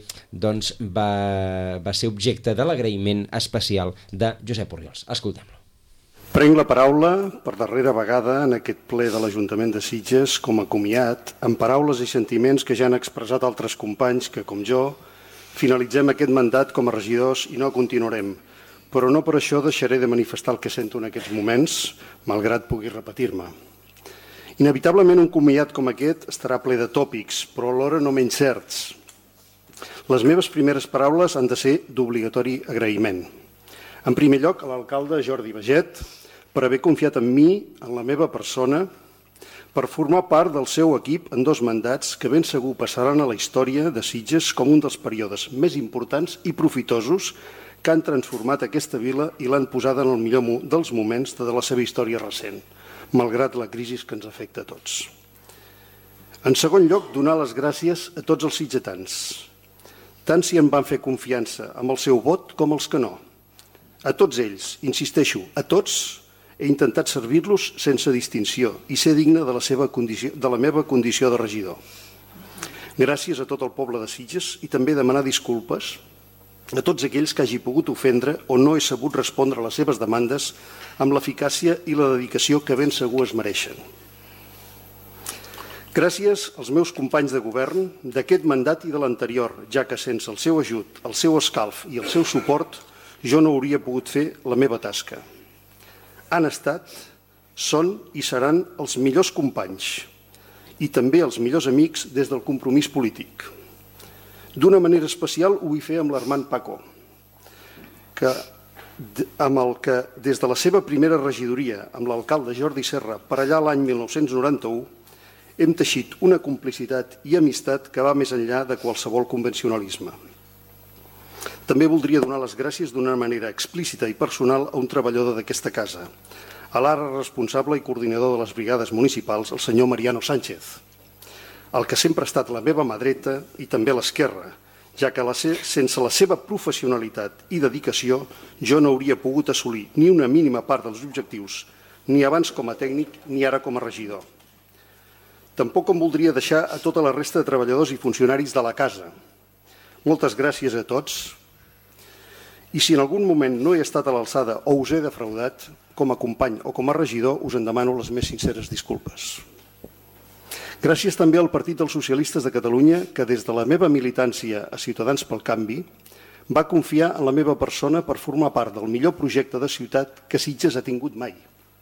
va ser objecte de l'agraïment especial de Josep Orriols. Escoltem-lo. Prenc la paraula per darrera vegada en aquest ple de l'Ajuntament de Sitges com a comiat, amb paraules i sentiments que ja han expressat altres companys que, com jo, finalitzem aquest mandat com a regidors i no continuarem. Però no per això deixaré de manifestar el que sento en aquests moments, malgrat pugui repetir-me. Inevitablement un comiat com aquest estarà ple de tòpics, però alhora no menys certs. Les meves primeres paraules han de ser d'obligatori agraïment. En primer lloc, a l'alcalde Jordi Baget, per haver confiat en mi, en la meva persona, per formar part del seu equip en 2 mandats que ben segur passaran a la història de Sitges com un dels períodes més importants i profitosos que han transformat aquesta vila i l'han posada en el millor dels moments de la seva història recent, malgrat la crisi que ens afecta a tots. En segon lloc, donar les gràcies a tots els sitgetans, tant si em van fer confiança amb el seu vot com els que no. A tots ells, insisteixo, a tots, he intentat servir-los sense distinció i ser digne de la meva condició de regidor. Gràcies a tot el poble de Sitges i també demanar disculpes a tots aquells que hagi pogut ofendre o no he sabut respondre a les seves demandes amb l'eficàcia i la dedicació que ben segur es mereixen. Gràcies als meus companys de govern d'aquest mandat i de l'anterior, ja que sense el seu ajut, el seu escalf i el seu suport, jo no hauria pogut fer la meva tasca. Han estat, són i seran els millors companys i també els millors amics des del compromís polític. D'una manera especial ho vull fer amb l'Armand Paco, amb el que des de la seva primera regidoria amb l'alcalde Jordi Serra per allà l'any 1991 hem teixit una complicitat i amistat que va més enllà de qualsevol convencionalisme. També voldria donar les gràcies d'una manera explícita i personal a un treballador d'aquesta casa, a l'ara responsable i coordinador de les brigades municipals, el senyor Mariano Sánchez, el que sempre ha estat la meva mà dreta i també l'esquerra, ja que sense la seva professionalitat i dedicació jo no hauria pogut assolir ni una mínima part dels objectius, ni abans com a tècnic ni ara com a regidor. Tampoc em voldria deixar a tota la resta de treballadors i funcionaris de la casa. Moltes gràcies a tots. I si en algun moment no he estat a l'alçada o us he defraudat, com a company o com a regidor, us en demano les més sinceres disculpes. Gràcies també al Partit dels Socialistes de Catalunya, que des de la meva militància a Ciutadans pel Canvi va confiar en la meva persona per formar part del millor projecte de ciutat que Sitges ha tingut mai.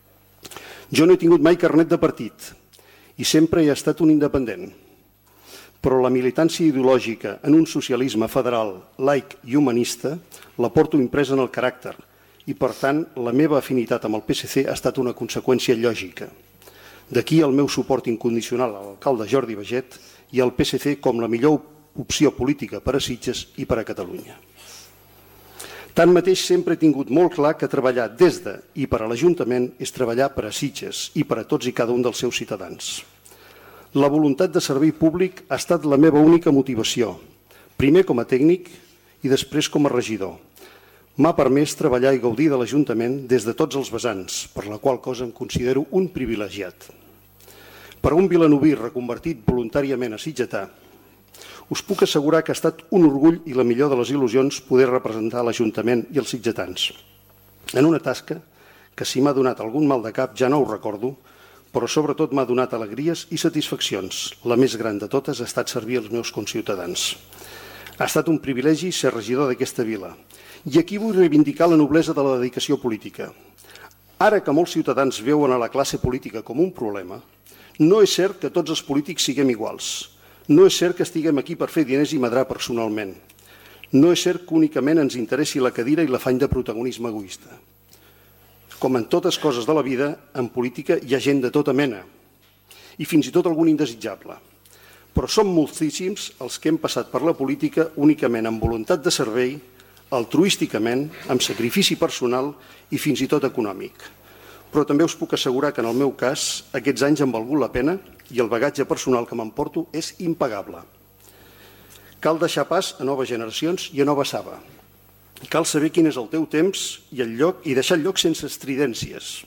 Jo no he tingut mai carnet de partit i sempre he estat un independent, però la militància ideològica en un socialisme federal, laic i humanista la porto impresa en el caràcter i, per tant, la meva afinitat amb el PSC ha estat una conseqüència lògica. D'aquí el meu suport incondicional a l'alcalde Jordi Baget i al PSC com la millor opció política per a Sitges i per a Catalunya. Tanmateix, sempre he tingut molt clar que treballar des de i per a l'Ajuntament és treballar per a Sitges i per a tots i cada un dels seus ciutadans. La voluntat de servei públic ha estat la meva única motivació, primer com a tècnic i després com a regidor. M'ha permès treballar i gaudir de l'Ajuntament des de tots els vessants, per la qual cosa em considero un privilegiat. Per a un vilanoví reconvertit voluntàriament a sitgetà, us puc assegurar que ha estat un orgull i la millor de les il·lusions poder representar l'Ajuntament i els sitgetans. En una tasca que si m'ha donat algun mal de cap ja no ho recordo, però sobretot m'ha donat alegries i satisfaccions. La més gran de totes ha estat servir els meus conciutadans. Ha estat un privilegi ser regidor d'aquesta vila. I aquí vull reivindicar la noblesa de la dedicació política. Ara que molts ciutadans veuen a la classe política com un problema, no és cert que tots els polítics siguem iguals. No és cert que estiguem aquí per fer diners i madrar personalment. No és cert que únicament ens interessi la cadira i l'afany de protagonisme egoista. Com en totes coses de la vida, en política hi ha gent de tota mena, i fins i tot algun indesitjable. Però som moltíssims els que hem passat per la política únicament amb voluntat de servei, altruísticament, amb sacrifici personal i fins i tot econòmic. Però també us puc assegurar que en el meu cas aquests anys han valgut la pena i el bagatge personal que m'emporto és impagable. Cal deixar pas a noves generacions i a nova saba. Cal saber quin és el teu temps i el lloc i deixar el lloc sense estridències.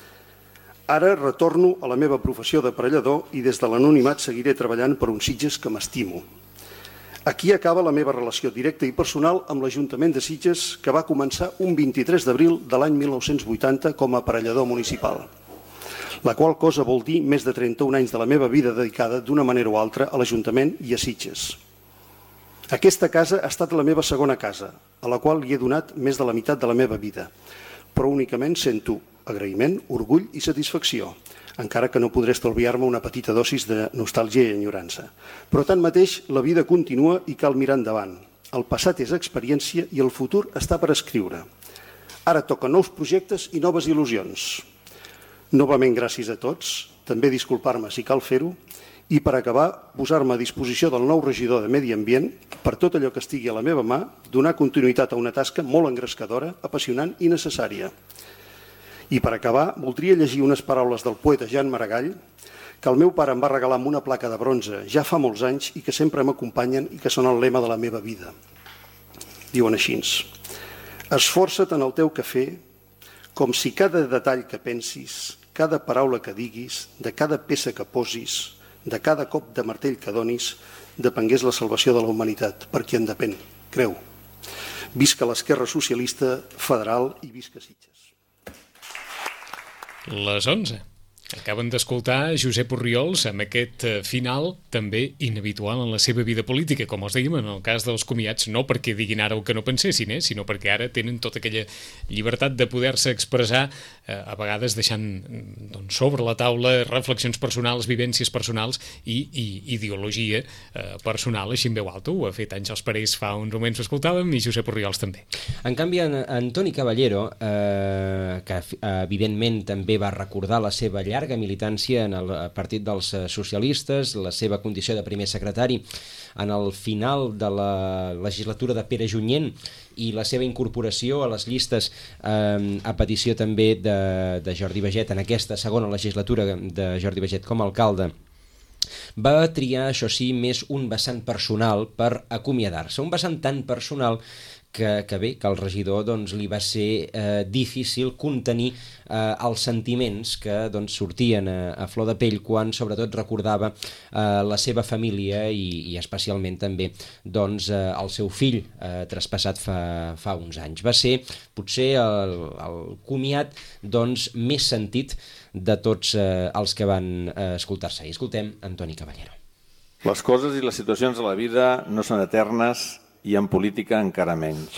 Ara retorno a la meva professió d'aparellador i des de l'anonimat seguiré treballant per un Sitges que m'estimo. Aquí acaba la meva relació directa i personal amb l'Ajuntament de Sitges, que va començar un 23 d'abril de l'any 1980 com a aparellador municipal, la qual cosa vol dir més de 31 anys de la meva vida dedicada d'una manera o altra a l'Ajuntament i a Sitges. Aquesta casa ha estat la meva segona casa, a la qual li he donat més de la meitat de la meva vida, però únicament sento agraïment, orgull i satisfacció, encara que no podré estalviar-me una petita dosis de nostàlgia i enyorança. Però tanmateix, la vida continua i cal mirar endavant. El passat és experiència i el futur està per escriure. Ara toquen nous projectes i noves il·lusions. Novament, gràcies a tots, també disculpar-me si cal fer-ho, i per acabar, posar-me a disposició del nou regidor de Medi Ambient per tot allò que estigui a la meva mà, donar continuïtat a una tasca molt engrescadora, apassionant i necessària. I per acabar, voldria llegir unes paraules del poeta Jan Maragall, que el meu pare em va regalar amb una placa de bronze ja fa molts anys i que sempre m'acompanyen i que són el lema de la meva vida. Diuen així: esforça't en el teu quefer com si cada detall que pensis, cada paraula que diguis, de cada peça que posis, de cada cop de martell que donis, depengués la salvació de la humanitat, per qui en depèn, creu. Visca l'esquerra socialista federal i visca Sitges. Les 11 Acaben d'escoltar Josep Orriols amb aquest final també inhabitual en la seva vida política, com els dèiem en el cas dels comiats, no perquè diguin ara el que no pensessin, sinó perquè ara tenen tota aquella llibertat de poder-se expressar, a vegades deixant sobre la taula reflexions personals, vivències personals i ideologia personal, així en veu alta. Ho ha fet Àngels Parés fa uns moments, ho escoltàvem, i Josep Orriols també. En canvi, Antoni Caballero, que evidentment també va recordar la seva llarga militància en el Partit dels Socialistes, la seva condició de primer secretari en el final de la legislatura de Pere Junyent i la seva incorporació a les llistes a petició també de Jordi Baget en aquesta segona legislatura de Jordi Baget com a alcalde, va triar, això sí, més un vessant personal per acomiadar-se, un vessant tan personal que el regidor li va ser difícil contenir els sentiments que sortien a flor de pell quan sobretot recordava la seva família i especialment també el seu fill traspassat fa uns anys. Va ser potser el comiat més sentit de tots els que van escoltar-se. I escoltem Antoni Caballero. Les coses i les situacions de la vida no són eternes i en política encara menys.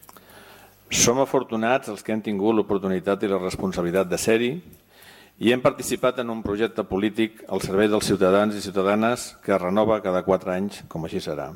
Som afortunats els que hem tingut l'oportunitat i la responsabilitat de ser-hi i hem participat en un projecte polític al servei dels ciutadans i ciutadanes que es renova cada 4 anys, com així serà.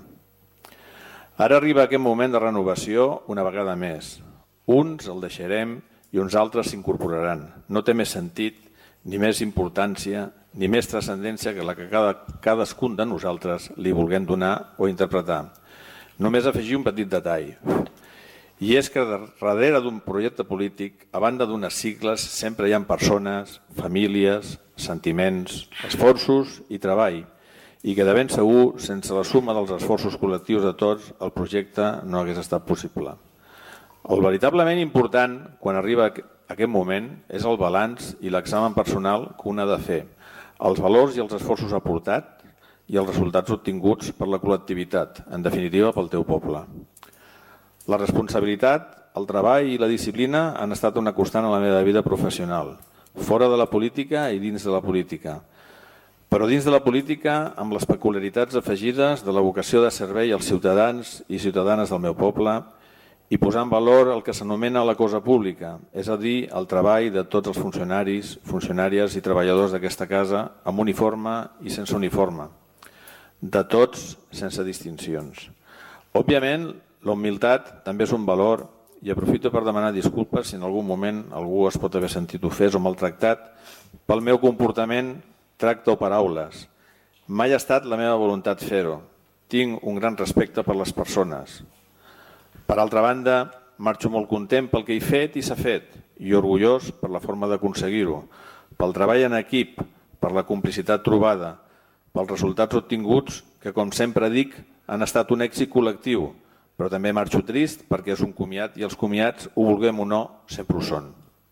Ara arriba aquest moment de renovació una vegada més. Uns el deixarem i uns altres s'incorporaran. No té més sentit, ni més importància, ni més transcendència que la que cadascun de nosaltres li vulguem donar o interpretar. Només afegir un petit detall. I és que darrere d'un projecte polític, a banda d'unes sigles, sempre hi ha persones, famílies, sentiments, esforços i treball. I que de ben segur, sense la suma dels esforços col·lectius de tots, el projecte no hagués estat possible. El veritablement important, quan arriba aquest moment, és el balanç i l'examen personal que un ha de fer, els valors i els esforços aportats i els resultats obtinguts per la col·lectivitat, en definitiva pel teu poble. La responsabilitat, el treball i la disciplina han estat una constant en la meva vida professional, fora de la política i dins de la política. Però dins de la política, amb les peculiaritats afegides de la vocació de servei als ciutadans i ciutadanes del meu poble i posar en valor el que s'anomena la cosa pública, és a dir, el treball de tots els funcionaris, funcionàries i treballadors d'aquesta casa amb uniforme i sense uniforme, de tots sense distincions. Òbviament, la humilitat també és un valor i aprofito per demanar disculpes si en algun moment algú es pot haver sentit ofès o maltractat pel meu comportament, tracte o paraules. Mai ha estat la meva voluntat fer-ho. Tinc un gran respecte per les persones. Per altra banda, marxo molt content pel que he fet i s'ha fet i orgullós per la forma d'aconseguir-ho, pel treball en equip, per la complicitat trobada, pels resultats obtinguts que, com sempre dic, han estat un èxit col·lectiu, però també marxo trist perquè és un comiat i els comiats, ho vulguem o no, sempre ho són.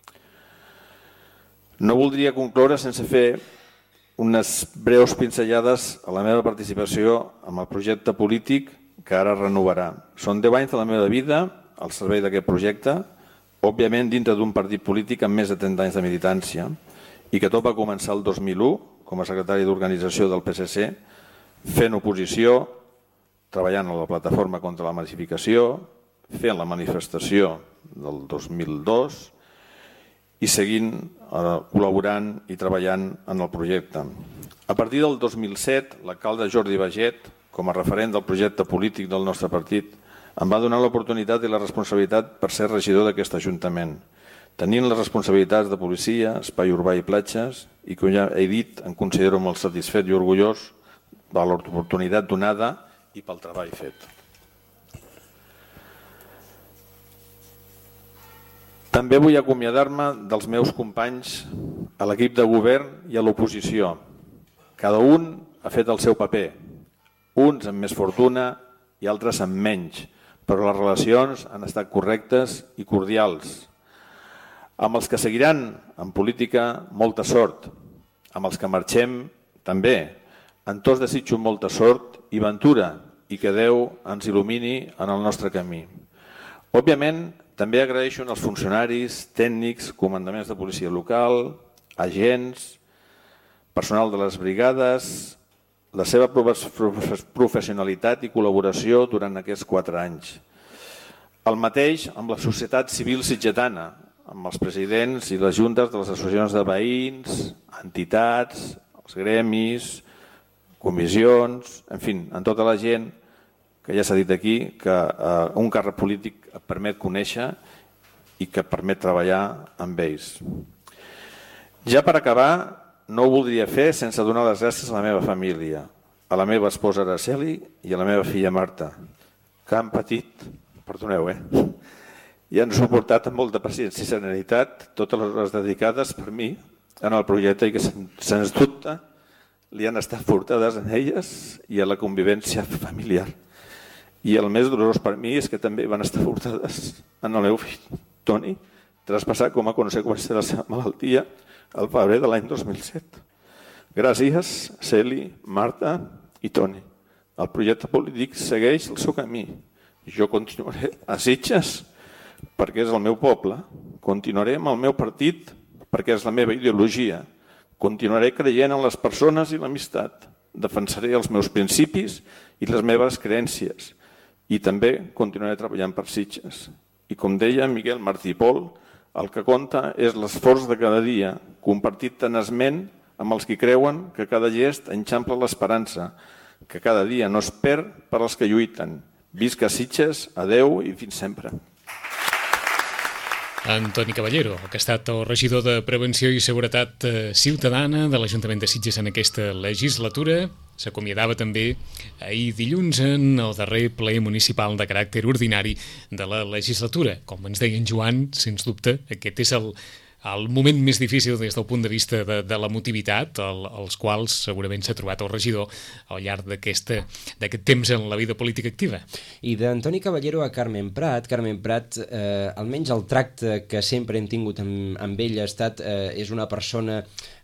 No voldria concloure sense fer unes breus pinzellades a la meva participació en el projecte polític que ara renovarà. Són 10 anys de la meva vida al servei d'aquest projecte, òbviament dintre d'un partit polític amb més de 30 anys de militància i que tot va començar el 2001 com a secretari d'organització del PSC, fent oposició, treballant a la plataforma contra la massificació, fent la manifestació del 2002 i seguint col·laborant i treballant en el projecte. A partir del 2007, l'alcalde Jordi Baget, com a referent del projecte polític del nostre partit, em va donar l'oportunitat i la responsabilitat per ser regidor d'aquest ajuntament, tenint les responsabilitats de policia, espai urbà i platges, i com ja he dit, em considero molt satisfet i orgullós de l'oportunitat donada i pel treball fet. També vull acomiadar-me dels meus companys a l'equip de govern i a l'oposició. Cada un ha fet el seu paper, uns amb més fortuna i altres amb menys, però les relacions han estat correctes i cordials. Amb els que seguiran en política, molta sort. Amb els que marxem, també. En tots desitjo molta sort i ventura i que Déu ens il·lumini en el nostre camí. Òbviament, també agraeixo als funcionaris, tècnics, comandaments de policia local, agents personal de les brigades, la seva professionalitat i col·laboració durant aquests 4 anys. El mateix amb la societat civil sitgetana, amb els presidents i les juntes de les associacions de veïns, entitats, els gremis, comissions, en fi, en tota la gent que ja s'ha dit aquí que un càrrec polític et permet conèixer i que permet treballar amb ells. Ja per acabar, no ho voldria fer sense donar les gràcies a la meva família, a la meva esposa Araceli i a la meva filla Marta, que han patit, perdoneu, i han suportat amb molta paciència i serenitat totes les hores dedicades per mi en el projecte i que, sens dubte, li han estat portades en elles i a la convivència familiar. I el més dolorós per mi és que també van estar portades en el meu fill, Toni, traspassat com a conseqüència de la seva malaltia al febrer de l'any 2007. Gràcies, Celi, Marta i Toni. El projecte polític segueix el seu camí. Jo continuaré a Sitges perquè és el meu poble. Continuaré amb el meu partit perquè és la meva ideologia. Continuaré creient en les persones i l'amistat. Defensaré els meus principis i les meves creences. I també continuaré treballant per Sitges. I com deia Miguel Martí i Pol, el que compta és l'esforç de cada dia, compartit tenaçment amb els que creuen que cada gest enxampla l'esperança, que cada dia no es perd per als que lluiten. Visca Sitges, adeu i fins sempre. Antoni Caballero, que ha estat el regidor de Prevenció i Seguretat Ciutadana de l'Ajuntament de Sitges en aquesta legislatura, s'acomiadava també ahir dilluns en el darrer ple municipal de caràcter ordinari de la legislatura. Com ens deia en Joan, sens dubte, aquest és el moment més difícil des del punt de vista de l'emotivitat, als quals segurament s'ha trobat el regidor al llarg d'aquest temps en la vida política activa. I d'Antoni Caballero a Carmen Prat, almenys el tracte que sempre hem tingut amb ell ha estat, és una persona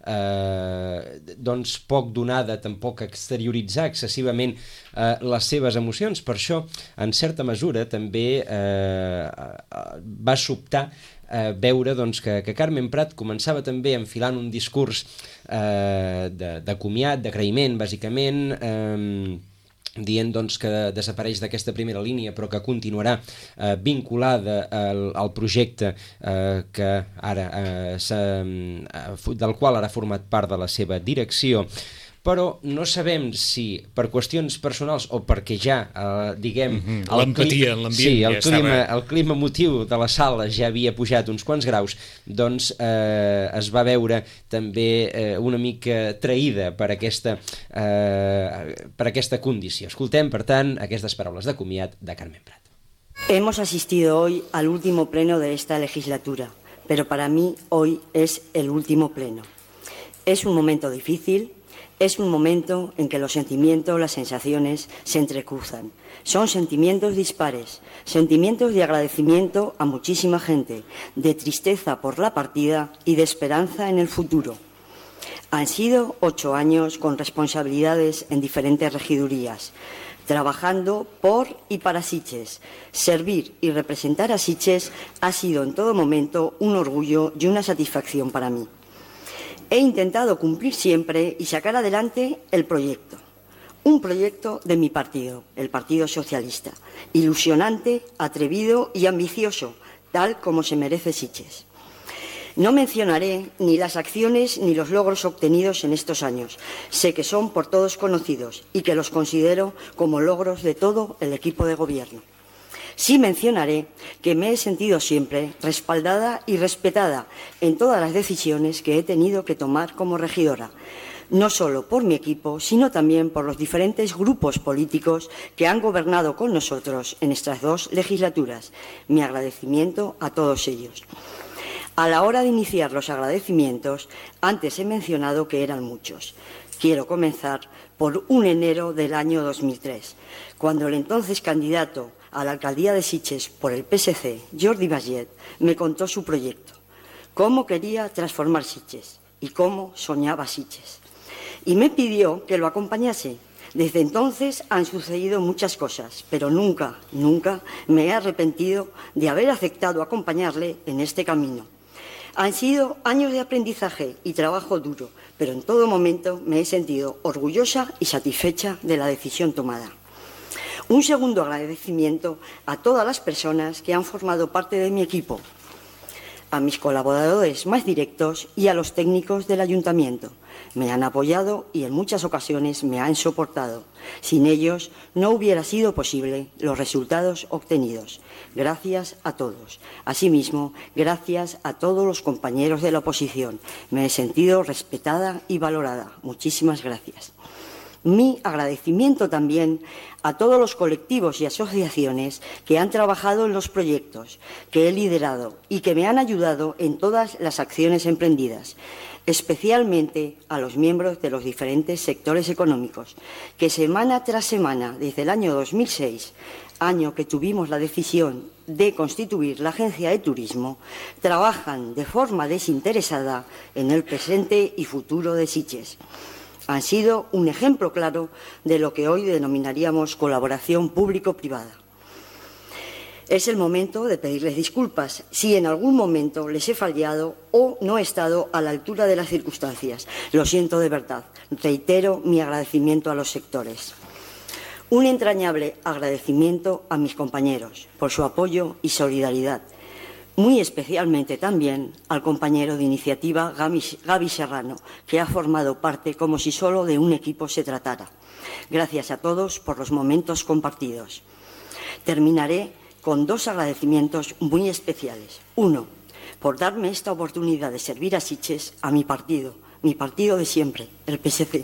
doncs poc donada tampoc a exterioritzar excessivament les seves emocions. Per això, en certa mesura, també va sobtar veure doncs, que Carmen Prat començava també enfilant un discurs de comiat, d'agraïment, bàsicament, dient doncs, que desapareix d'aquesta primera línia però que continuarà vinculada al projecte que ara del qual ara ha format part de la seva direcció. Però no sabem si per qüestions personals o perquè ja, diguem... l'empatia en l'ambient el clima emotiu de la sala ja havia pujat uns quants graus, doncs es va veure també una mica traïda per aquesta condició. Escoltem, per tant, aquestes paraules de comiat de Carmen Prat. Hemos asistido hoy al último pleno de esta legislatura, pero para mí hoy es el último pleno. Es un momento difícil. Es un momento en que los sentimientos, las sensaciones se entrecruzan. Son sentimientos dispares, sentimientos de agradecimiento a muchísima gente, de tristeza por la partida y de esperanza en el futuro. Han sido 8 años con responsabilidades en diferentes regidurías, trabajando por y para Sitges. Servir y representar a Sitges ha sido en todo momento un orgullo y una satisfacción para mí. He intentado cumplir siempre y sacar adelante el proyecto. Un proyecto de mi partido, el Partido Socialista. Ilusionante, atrevido y ambicioso, tal como se merece Sitges. No mencionaré ni las acciones ni los logros obtenidos en estos años. Sé que son por todos conocidos y que los considero como logros de todo el equipo de gobierno. Sí mencionaré que me he sentido siempre respaldada y respetada en todas las decisiones que he tenido que tomar como regidora, no solo por mi equipo, sino también por los diferentes grupos políticos que han gobernado con nosotros en estas 2 legislaturas. Mi agradecimiento a todos ellos. A la hora de iniciar los agradecimientos, antes he mencionado que eran muchos. Quiero comenzar por 1 enero del año 2003, cuando el entonces candidato a la alcaldía de Sitges por el PSC, Jordi Baiget, me contó su proyecto, cómo quería transformar Sitges y cómo soñaba Sitges. Y me pidió que lo acompañase. Desde entonces han sucedido muchas cosas, pero nunca me he arrepentido de haber aceptado acompañarle en este camino. Han sido años de aprendizaje y trabajo duro, pero en todo momento me he sentido orgullosa y satisfecha de la decisión tomada. Un segundo agradecimiento a todas las personas que han formado parte de mi equipo, a mis colaboradores más directos y a los técnicos del ayuntamiento. Me han apoyado y en muchas ocasiones me han soportado. Sin ellos no hubiera sido posible los resultados obtenidos. Gracias a todos. Asimismo, gracias a todos los compañeros de la oposición. Me he sentido respetada y valorada. Muchísimas gracias. Mi agradecimiento también a todos los colectivos y asociaciones que han trabajado en los proyectos que he liderado y que me han ayudado en todas las acciones emprendidas, especialmente a los miembros de los diferentes sectores económicos, que semana tras semana, desde el año 2006, año que tuvimos la decisión de constituir la Agencia de Turismo, trabajan de forma desinteresada en el presente y futuro de Sitges. Han sido un ejemplo claro de lo que hoy denominaríamos colaboración público-privada. Es el momento de pedirles disculpas si en algún momento les he fallado o no he estado a la altura de las circunstancias. Lo siento de verdad. Reitero mi agradecimiento a los sectores. Un entrañable agradecimiento a mis compañeros por su apoyo y solidaridad. Muy especialmente también al compañero de iniciativa Gaby Serrano, que ha formado parte como si solo de un equipo se tratara. Gracias a todos por los momentos compartidos. Terminaré con dos agradecimientos muy especiales. Uno, por darme esta oportunidad de servir a Sitges, a mi partido de siempre, el PSC.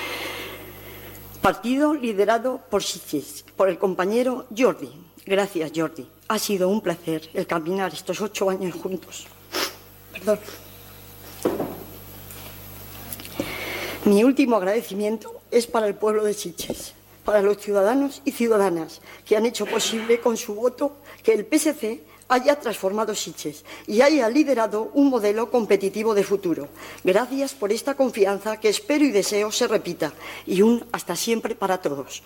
Partido liderado por Sitges, por el compañero Jordi. Gracias, Jordi. Ha sido un placer el caminar estos 8 años juntos. Perdón. Mi último agradecimiento es para el pueblo de Sitges, para los ciudadanos y ciudadanas que han hecho posible con su voto que el PSC haya transformado Sitges y haya liderado un modelo competitivo de futuro. Gracias por esta confianza que espero y deseo se repita. Y un hasta siempre para todos.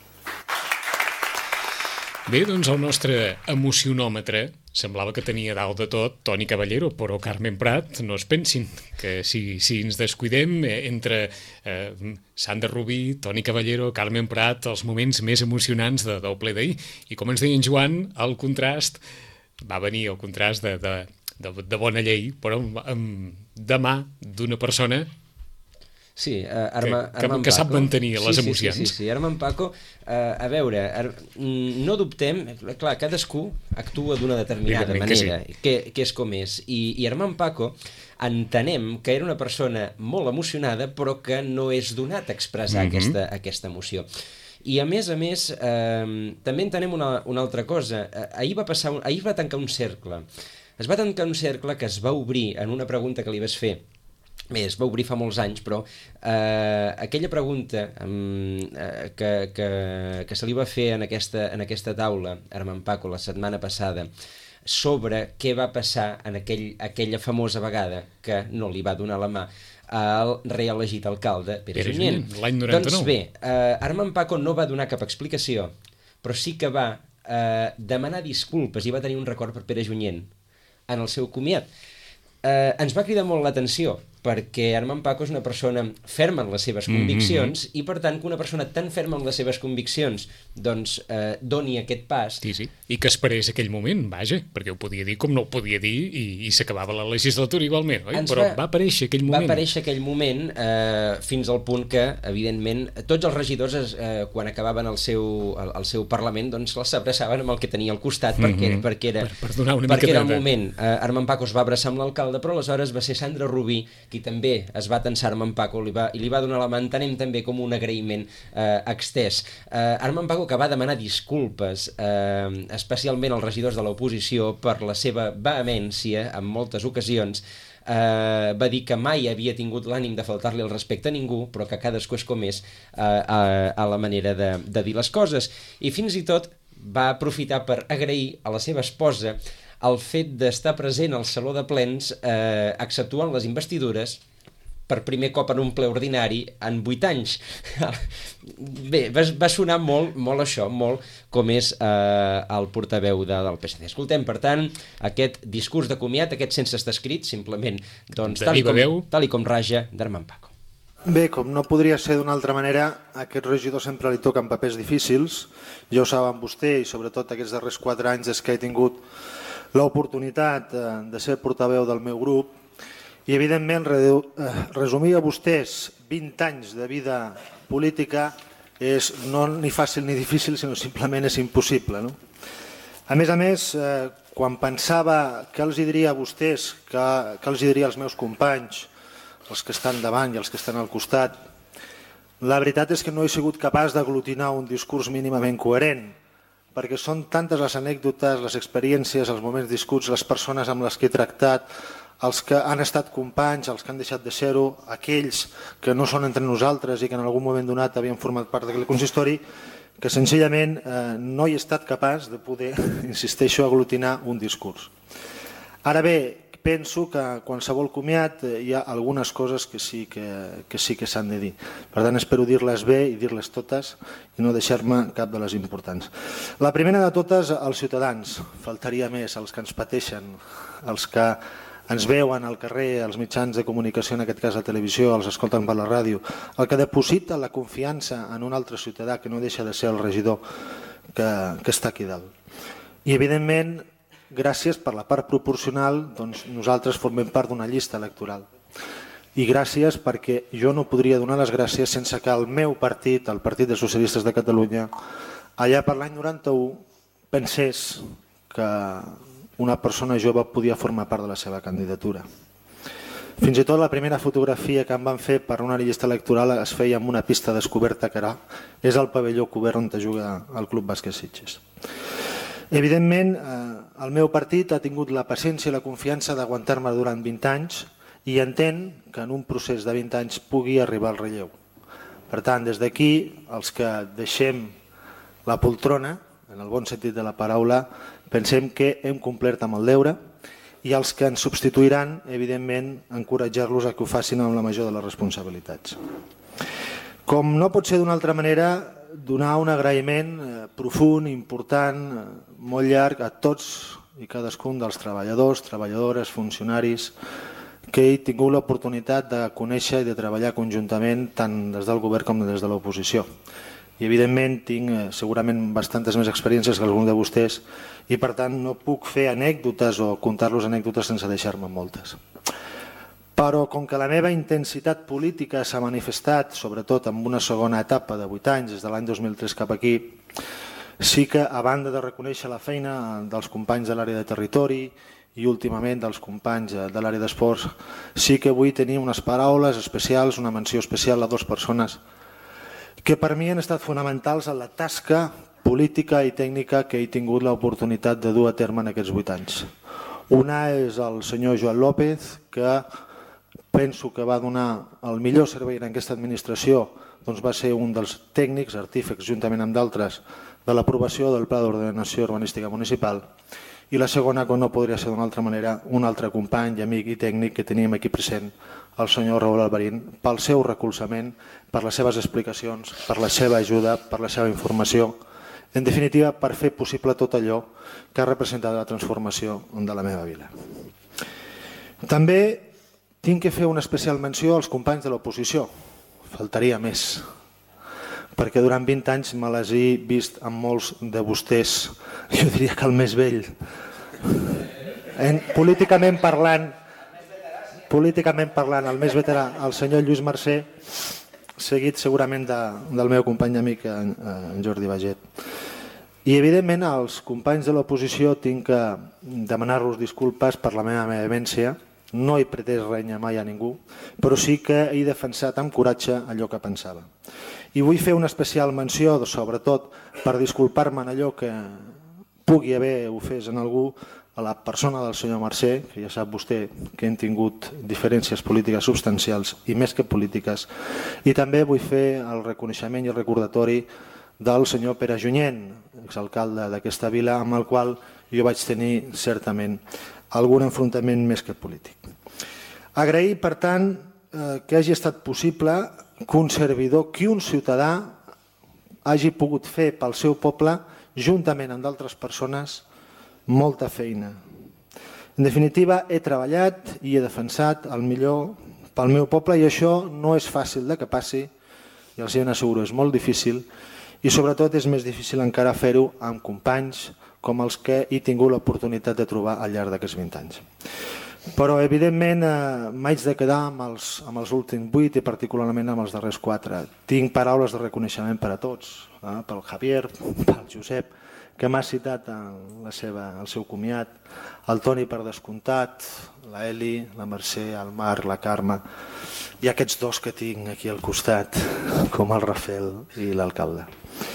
Bé, doncs el nostre emocionòmetre semblava que tenia dalt de tot Toni Caballero, però Carmen Prat, no es pensin que si ens descuidem entre Sandra Rubí, Toni Caballero, Carmen Prat, els moments més emocionants del ple d'ahir. I com ens deia en Joan, el contrast va venir, el contrast de bona llei, però de mà d'una persona que sap mantenir les emocions. Sí, Armand Paco, a veure, no dubtem, clar, cadascú actua d'una determinada manera, que és com és, i Armand Paco entenem que era una persona molt emocionada, però que no és donat a expressar aquesta emoció. I a més, també entenem una altra cosa. Ahir va tancar un cercle. Es va tancar un cercle que es va obrir en una pregunta que li vas fer. Bé, es va obrir fa molts anys, però aquella pregunta que se li va fer en aquesta taula, Armand Paco, la setmana passada, sobre què va passar en aquella famosa vegada que no li va donar la mà al reelegit alcalde Pere Junyent. L'any 99. Doncs bé, Armand Paco no va donar cap explicació, però sí que va demanar disculpes i va tenir un record per Pere Junyent en el seu comiat. Ens va cridar molt l'atenció, perquè Armand Paco és una persona ferma en les seves conviccions i, per tant, que una persona tan ferma en les seves conviccions doncs doni aquest pas. Sí, i que esperés aquell moment, vaja, perquè ho podia dir com no ho podia dir i s'acabava la legislatura igualment, oi? Però va aparèixer aquell moment. Va aparèixer aquell moment fins al punt que, evidentment, tots els regidors, quan acabaven el seu Parlament, doncs s'abraçaven amb el que tenia al costat perquè era el moment. Armand Paco es va abraçar amb l'alcalde, però aleshores va ser Sandra Rubí qui també es va tensar Armand Paco i li va donar la mà, entenem també com un agraïment extès. Armand Paco, que va demanar disculpes especialment als regidors de l'oposició per la seva vehemència en moltes ocasions, va dir que mai havia tingut l'ànim de faltar-li el respecte a ningú, però que cadascú és com és a la manera de dir les coses. I fins i tot va aprofitar per agrair a la seva esposa el fet d'estar present al Saló de Plens exceptuant les investidures per primer cop en un ple ordinari en 8 anys. Bé, va sonar molt això, molt com és el portaveu del PSC. Escoltem, per tant, aquest discurs de comiat, aquest sense estar escrit, simplement tal i com raja d'Armand Paco. Bé, com no podria ser d'una altra manera, a aquest regidor sempre li toquen papers difícils. Ja ho saben vostè, i sobretot aquests darrers 4 anys des que he tingut l'oportunitat de ser portaveu del meu grup. I, evidentment, resumir a vostès 20 anys de vida política és no ni fàcil ni difícil, sinó simplement és impossible. A més, quan pensava què els diria a vostès, què els diria als meus companys, els que estan davant i els que estan al costat, la veritat és que no he sigut capaç d'aglutinar un discurs mínimament coherent, perquè són tantes les anècdotes, les experiències, els moments viscuts, les persones amb les que he tractat, els que han estat companys, els que han deixat de ser-ho, aquells que no són entre nosaltres i que en algun moment donat havien format part d'aquell consistori, que senzillament no he estat capaç de poder, insisteixo, aglutinar un discurs. Ara bé, penso que a qualsevol comiat hi ha algunes coses que sí que s'han de dir. Per tant, espero dir-les bé i dir-les totes i no deixar-me cap de les importants. La primera de totes, els ciutadans. Faltaria més, els que ens pateixen, els que ens veuen al carrer, als mitjans de comunicació, en aquest cas a televisió, els escolten per la ràdio, el que deposita la confiança en un altre ciutadà que no deixa de ser el regidor que està aquí dalt. I, evidentment, gràcies per la part proporcional, doncs nosaltres formem part d'una llista electoral. I gràcies perquè jo no podria donar les gràcies sense que el meu partit, el Partit dels Socialistes de Catalunya, allà per l'any 91, pensés que una persona jove podia formar part de la seva candidatura. Fins i tot la primera fotografia que em van fer per una llista electoral es feia en una pista descoberta que és el pavelló cobert on juga el Club Bàsquet Sitges. Evidentment, el meu partit ha tingut la paciència i la confiança d'aguantar-me durant 20 anys i entén que en un procés de 20 anys pugui arribar al relleu. Per tant, des d'aquí, els que deixem la poltrona, en el bon sentit de la paraula, pensem que hem complert amb el deure i els que ens substituiran, evidentment, encoratjar-los a que ho facin amb la major de les responsabilitats. Com no pot ser d'una altra manera, donar un agraïment profund, important, molt llarg a tots i cadascun dels treballadors, treballadores, funcionaris que he tingut l'oportunitat de conèixer i de treballar conjuntament tant des del govern com des de l'oposició. I evidentment tinc segurament bastantes més experiències que alguns de vostès i per tant no puc fer anècdotes o contar-los anècdotes sense deixar-me moltes. Però com que la meva intensitat política s'ha manifestat, sobretot en una segona etapa de 8 anys, des de l'any 2003 cap aquí, sí que, a banda de reconèixer la feina dels companys de l'àrea de territori i últimament dels companys de l'àrea d'esports, sí que vull tenir unes paraules especials, una menció especial a 2 persones que per mi han estat fonamentals en la tasca política i tècnica que he tingut l'oportunitat de dur a terme en aquests 8 anys. Una és el senyor Joan López, que penso que va donar el millor servei en aquesta administració, doncs va ser un dels tècnics, artífecs, juntament amb d'altres, de l'aprovació del Pla d'Ordenació Urbanística Municipal. I la segona, com no podria ser d'una altra manera, un altre company i amic i tècnic que teníem aquí present, el senyor Raül Alvarín, pel seu recolzament, per les seves explicacions, per la seva ajuda, per la seva informació, en definitiva, per fer possible tot allò que ha representat la transformació de la meva vila. També tinc que fer una especial menció als companys de l'oposició, faltaria més, perquè durant 20 anys me les he vist amb molts de vostès, jo diria que el més vell. Políticament parlant, el més veterà, el senyor Lluís Mercè, seguit segurament del meu company amic, en Jordi Baget. I evidentment als companys de l'oposició tinc que demanar-los disculpes per la meva vehemència. No he pretès renyar mai a ningú, però sí que he defensat amb coratge allò que pensava. I vull fer una especial menció, sobretot per disculpar-me en allò que pugui haver ofès en algú, a la persona del senyor Mercè, que ja sap vostè que hem tingut diferències polítiques substancials i més que polítiques, i també vull fer el reconeixement i el recordatori del senyor Pere Junyent, exalcalde d'aquesta vila, amb el qual jo vaig tenir certament algun enfrontament més que polític. Agrair, per tant, que hagi estat possible que un servidor, que un ciutadà hagi pogut fer pel seu poble, juntament amb d'altres persones, molta feina. En definitiva, he treballat i he defensat el millor pel meu poble, i això no és fàcil de que passi, i els ben asseguro, és molt difícil, i sobretot és més difícil encara fer-ho amb companys com els que he tingut l'oportunitat de trobar al llarg d'aquests 20 anys. Però, evidentment, m'haig de quedar amb els últims 8 i particularment amb els darrers 4. Tinc paraules de reconeixement per a tots, pel Javier, pel Josep, que m'ha citat el seu comiat, el Toni per descomptat, la Eli, la Mercè, el Marc, la Carme, i aquests dos que tinc aquí al costat, com el Rafael i l'alcalde.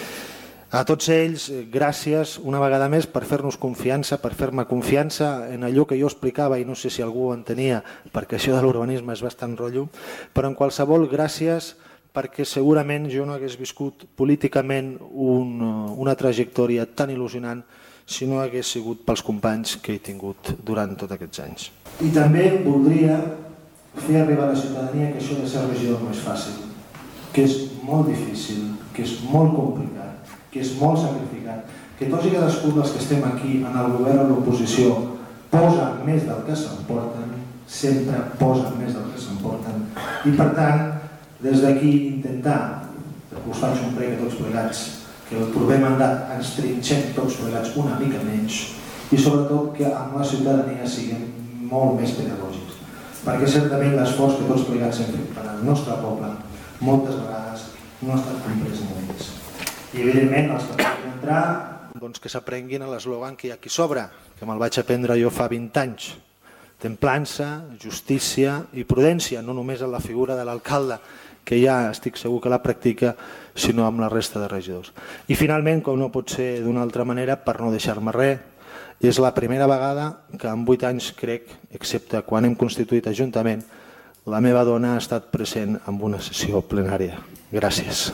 A tots ells, gràcies una vegada més per fer-nos confiança, per fer-me confiança en allò que jo explicava, i no sé si algú ho entenia, perquè això de l'urbanisme és bastant rotllo, però en qualsevol gràcies, perquè segurament jo no hagués viscut políticament una trajectòria tan il·lusionant si no hagués sigut pels companys que he tingut durant tots aquests anys. I també voldria fer arribar a la ciutadania que això de ser regidor no és fàcil, que és molt difícil, que és molt complicat, que és molt sacrificat, que tots i cadascun dels que estem aquí en el govern o l'oposició posen més del que s'emporten, sempre posen més del que s'emporten, i per tant, des d'aquí intentar, us faig un prec a tots plegats, que el proper mandat ens trinxem tots plegats una mica menys, i sobretot que amb la ciutadania siguem molt més pedagògics, perquè certament l'esforç que tots plegats hem fet per al nostre poble moltes vegades no ha estat comprès en ells. I evidentment els que poden entrar, doncs que s'aprenguin a l'eslògan que hi ha aquí sobre, que me'l vaig aprendre jo fa 20 anys. Templança, justícia i prudència, no només en la figura de l'alcalde, que ja estic segur que la practica, sinó amb la resta de regidors. I finalment, com no pot ser d'una altra manera, per no deixar-me res, és la primera vegada que en 8 anys crec, excepte quan hem constituït ajuntament, la meva dona ha estat present en una sessió plenària. Gràcies.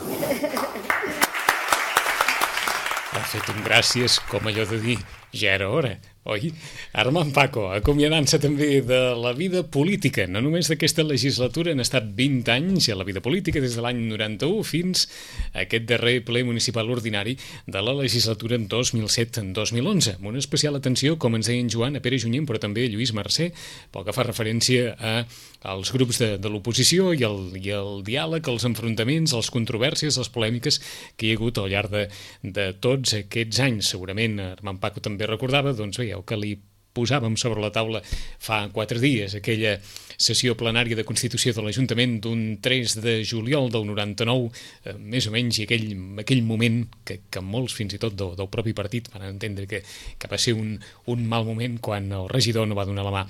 Ha fet un gràcies, com allò de dir, ja era hora, oi? Armand Paco, acomiadant-se també de la vida política, no només d'aquesta legislatura, han estat 20 anys a la vida política, des de l'any 91 fins a aquest darrer ple municipal ordinari de la legislatura en 2007-2011, amb una especial atenció, com ens deia en Joan, a Pere Junyent, però també a Lluís Mercè, pel que fa referència als grups de l'oposició i el diàleg, els enfrontaments, les controvèrsies, les polèmiques que hi ha hagut al llarg de tots aquests anys. Segurament Armand Paco també recordava, doncs veieu que li posàvem sobre la taula fa 4 dies aquella sessió plenària de Constitució de l'Ajuntament d'un 3 de juliol del 99, més o menys, i aquell moment que molts, fins i tot del propi partit, van entendre que va ser un mal moment quan el regidor no va donar la mà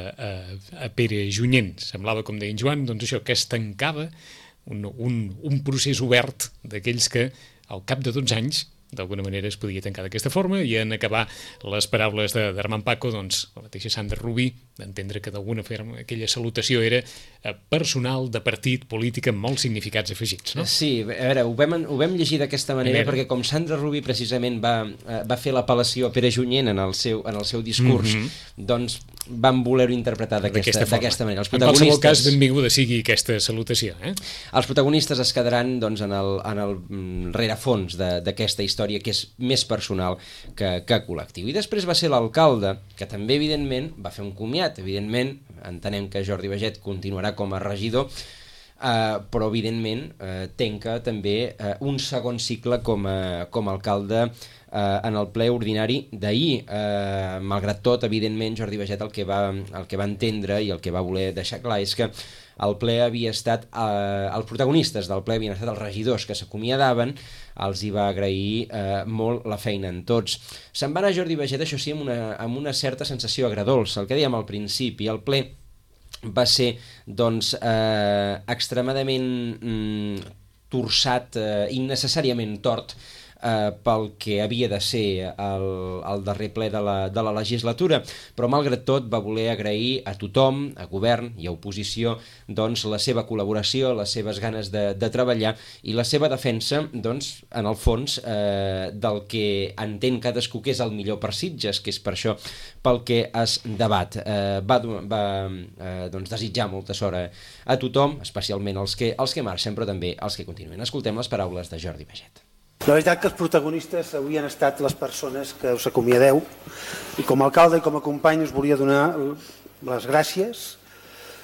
a Pere Junyent. Semblava, com deia en Joan, doncs això, que es tancava un procés obert d'aquells que al cap de 12 anys d'alguna manera es podia tancar d'aquesta forma, i en acabar les paraules d'Armand Paco, doncs la mateixa Sandra Rubí, d'entendre que d'alguna forma aquella salutació era personal, de partit, política, amb molts significats afegits, no? Sí, a veure, ho vam llegir d'aquesta manera perquè com Sandra Rubí precisament va fer l'apel·lació a Pere Junyent en el seu discurs, doncs van voler-ho interpretar d'aquesta manera. En qualsevol cas, benvinguda sigui aquesta salutació. Els protagonistes es quedaran doncs, en el rerefons d'aquesta història, que és més personal que col·lectiu. I després va ser l'alcalde, que també, evidentment, va fer un comiat. Evidentment, entenem que Jordi Baget continuarà com a regidor, però, evidentment, tanca també un segon cicle com a alcalde en el ple ordinari d'ahir. Malgrat tot, evidentment, Jordi Baget el que va entendre i el que va voler deixar clar és que el ple havia estat, els protagonistes del ple havien estat els regidors que s'acomiadaven, els hi va agrair molt la feina en tots. Se'n va anar Jordi Baget, això sí, amb una certa sensació agradolça. El que dèiem al principi, el ple va ser doncs, extremadament torçat, innecessàriament tort, pel que havia de ser el darrer ple de la legislatura, però malgrat tot va voler agrair a tothom, a govern i a oposició, doncs la seva col·laboració, les seves ganes de treballar i la seva defensa, doncs, en el fons, del que entén cadascú que és el millor per Sitges, que és per això pel que es debat. Va desitjar molta sort a tothom, especialment els que marxen, però també els que continuen. Escoltem les paraules de Jordi Baget. La veritat que els protagonistes avui han estat les persones que us acomiadeu, i com a alcalde i com a company us volia donar les gràcies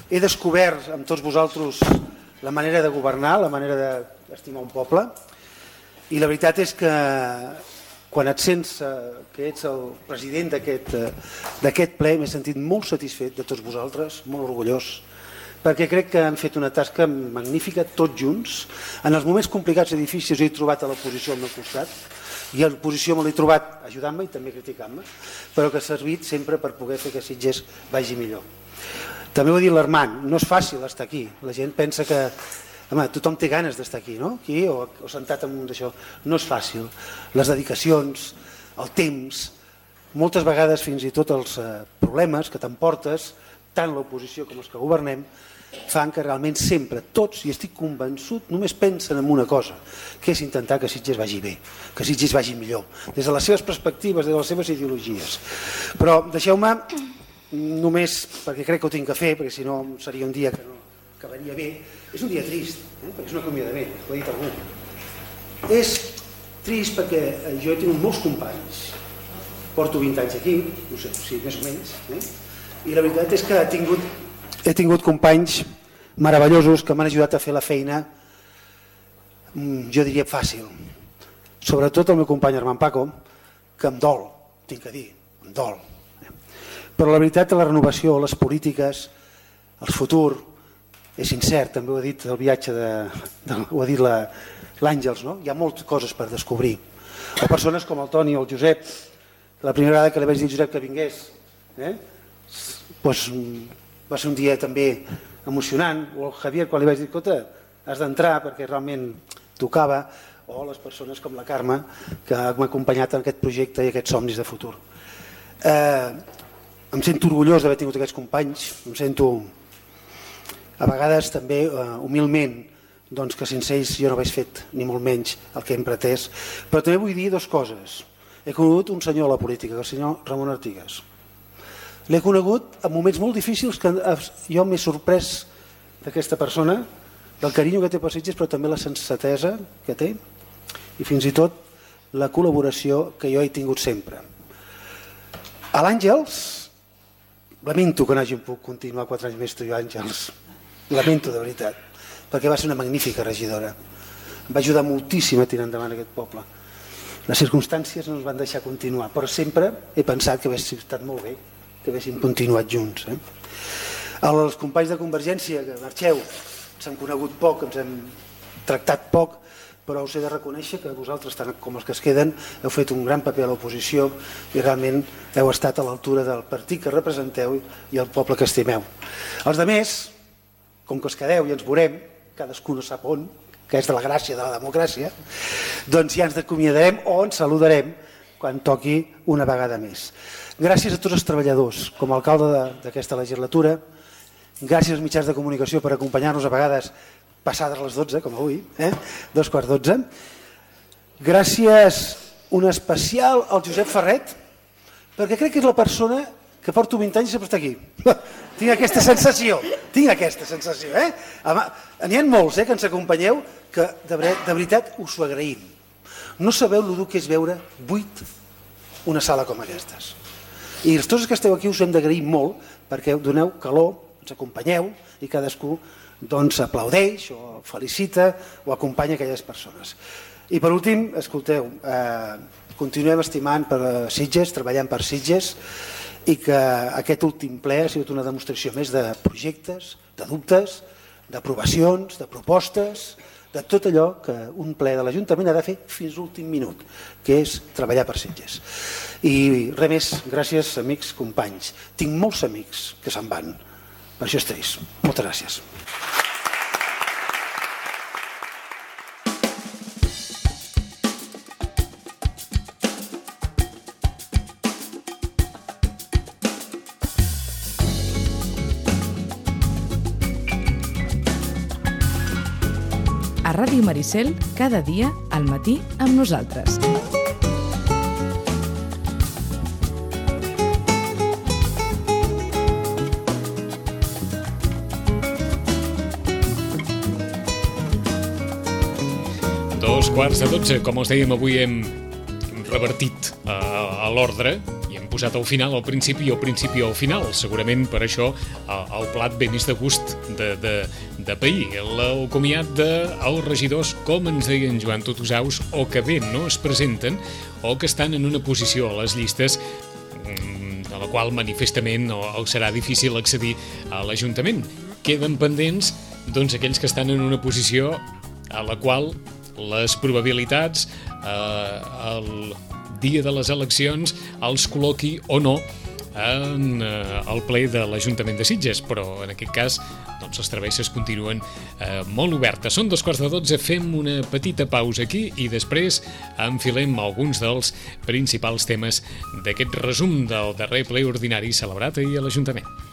he descobert amb tots vosaltres la manera de governar, la manera d'estimar un poble, i la veritat és que quan et sents que ets el president d'aquest ple m'he sentit molt satisfet de tots vosaltres, molt orgullós, perquè crec que han fet una tasca magnífica tots junts. En els moments complicats i difícils he trobat a l'oposició al meu costat, i a l'oposició me l'he trobat ajudant-me i també criticant-me, però que ha servit sempre per poder fer que Sitges vagi millor. També ho ha dit l'Armand, no és fàcil estar aquí. La gent pensa que tothom té ganes d'estar aquí, no? Aquí o sentat en un d'això. No és fàcil. Les dedicacions, el temps, moltes vegades fins i tot els problemes que t'emportes, tant l'oposició com els que governem, fan que realment sempre tots, i estic convençut, només pensen en una cosa, que és intentar que Sitges vagi bé, que Sitges vagi millor, des de les seves perspectives, des de les seves ideologies. Però deixeu-me, només perquè crec que ho tinc que fer, perquè si no seria un dia que no acabaria bé, és un dia trist, perquè és un acomiadament, ho ha dit algú. És trist perquè jo he tingut molts companys, porto 20 anys aquí, no sé, sí, més o menys, i la veritat és que he tingut companys meravellosos que m'han ajudat a fer la feina, jo diria fàcil. Sobretot el meu company Armand Paco, que em dol, tinc que dir, em dol. Però la veritat, la renovació, les polítiques, el futur, és incert, també ho ha dit el viatge, ho ha dit l'Àngels, no? Hi ha moltes coses per descobrir. O persones com el Toni o el Josep, la primera vegada que li vaig dir al Josep que vingués, doncs va ser un dia també emocionant, o el Javier quan li vaig dir, escolta, has d'entrar perquè realment tocava, o les persones com la Carme que m'ha acompanyat en aquest projecte i aquests somnis de futur. Em sento orgullós d'haver tingut aquests companys, em sento a vegades també humilment que sense ells jo no hagués fet ni molt menys el que hem pretès, però també vull dir dues coses. He conegut un senyor a la política, el senyor Ramon Artigas. L'he conegut en moments molt difícils que jo m'he sorprès d'aquesta persona, del carinyo que té per Sitges, però també la sensatesa que té i fins i tot la col·laboració que jo he tingut sempre. A l'Àngels, lamento que no hàgim pogut continuar 4 anys més tu i jo, Àngels, lamento de veritat, perquè va ser una magnífica regidora. Em va ajudar moltíssim a tirar endavant aquest poble. Les circumstàncies no ens van deixar continuar, però sempre he pensat que hauria estat molt bé que haguéssim continuat junts. Els companys de Convergència, que marxeu, ens hem conegut poc, ens hem tractat poc, però us he de reconèixer que vosaltres, tant com els que es queden, heu fet un gran paper a l'oposició i realment heu estat a l'altura del partit que representeu i el poble que estimeu. Els altres, com que es quedeu i ens veurem, cadascú no sap on, que és de la gràcia de la democràcia, doncs ja ens acomiadarem o ens saludarem quan toqui una vegada més. Gràcies a tots els treballadors, com a alcalde d'aquesta legislatura, gràcies als mitjans de comunicació per acompanyar-nos a vegades passades les 12, com avui, 2:15. Gràcies un especial al Josep Ferret, perquè crec que és la persona que porto 20 anys i sempre està aquí. Tinc aquesta sensació. N'hi ha molts que ens acompanyeu que de veritat us ho agraïm. No sabeu el dur que és veure buit una sala com aquestes. I tots els que esteu aquí us hem d'agrair molt perquè doneu calor, ens acompanyeu i cadascú aplaudeix o felicita o acompanya aquelles persones. I per últim, escolteu, continuem estimant per Sitges, treballant per Sitges i que aquest últim ple ha sigut una demostració més de projectes, de dubtes, d'aprovacions, de propostes, de tot allò que un ple de l'Ajuntament ha de fer fins l'últim minut, que és treballar per Sitges. I res més, gràcies amics, companys. Tinc molts amics que se'n van, per això és trist. Moltes gràcies. A Ràdio Maricel, cada dia, al matí, amb nosaltres. Dos quarts de 12, com us dèiem, avui hem revertit a l'ordre i hem hem posat al final, al principi i al final. Segurament per això el plat ben és de gust de pair. El comiat dels regidors, com ens deien Joan Tutusaus, o que bé no es presenten o que estan en una posició a les llistes a la qual manifestament els serà difícil accedir a l'Ajuntament. Queden pendents doncs aquells que estan en una posició a la qual les probabilitats el dia de les eleccions els col·loqui o no en el ple de l'Ajuntament de Sitges, però en aquest cas doncs les travesses continuen molt obertes. Són 2:45, fem una petita pausa aquí i després enfilem alguns dels principals temes d'aquest resum del darrer ple ordinari celebrat ahir a l'Ajuntament.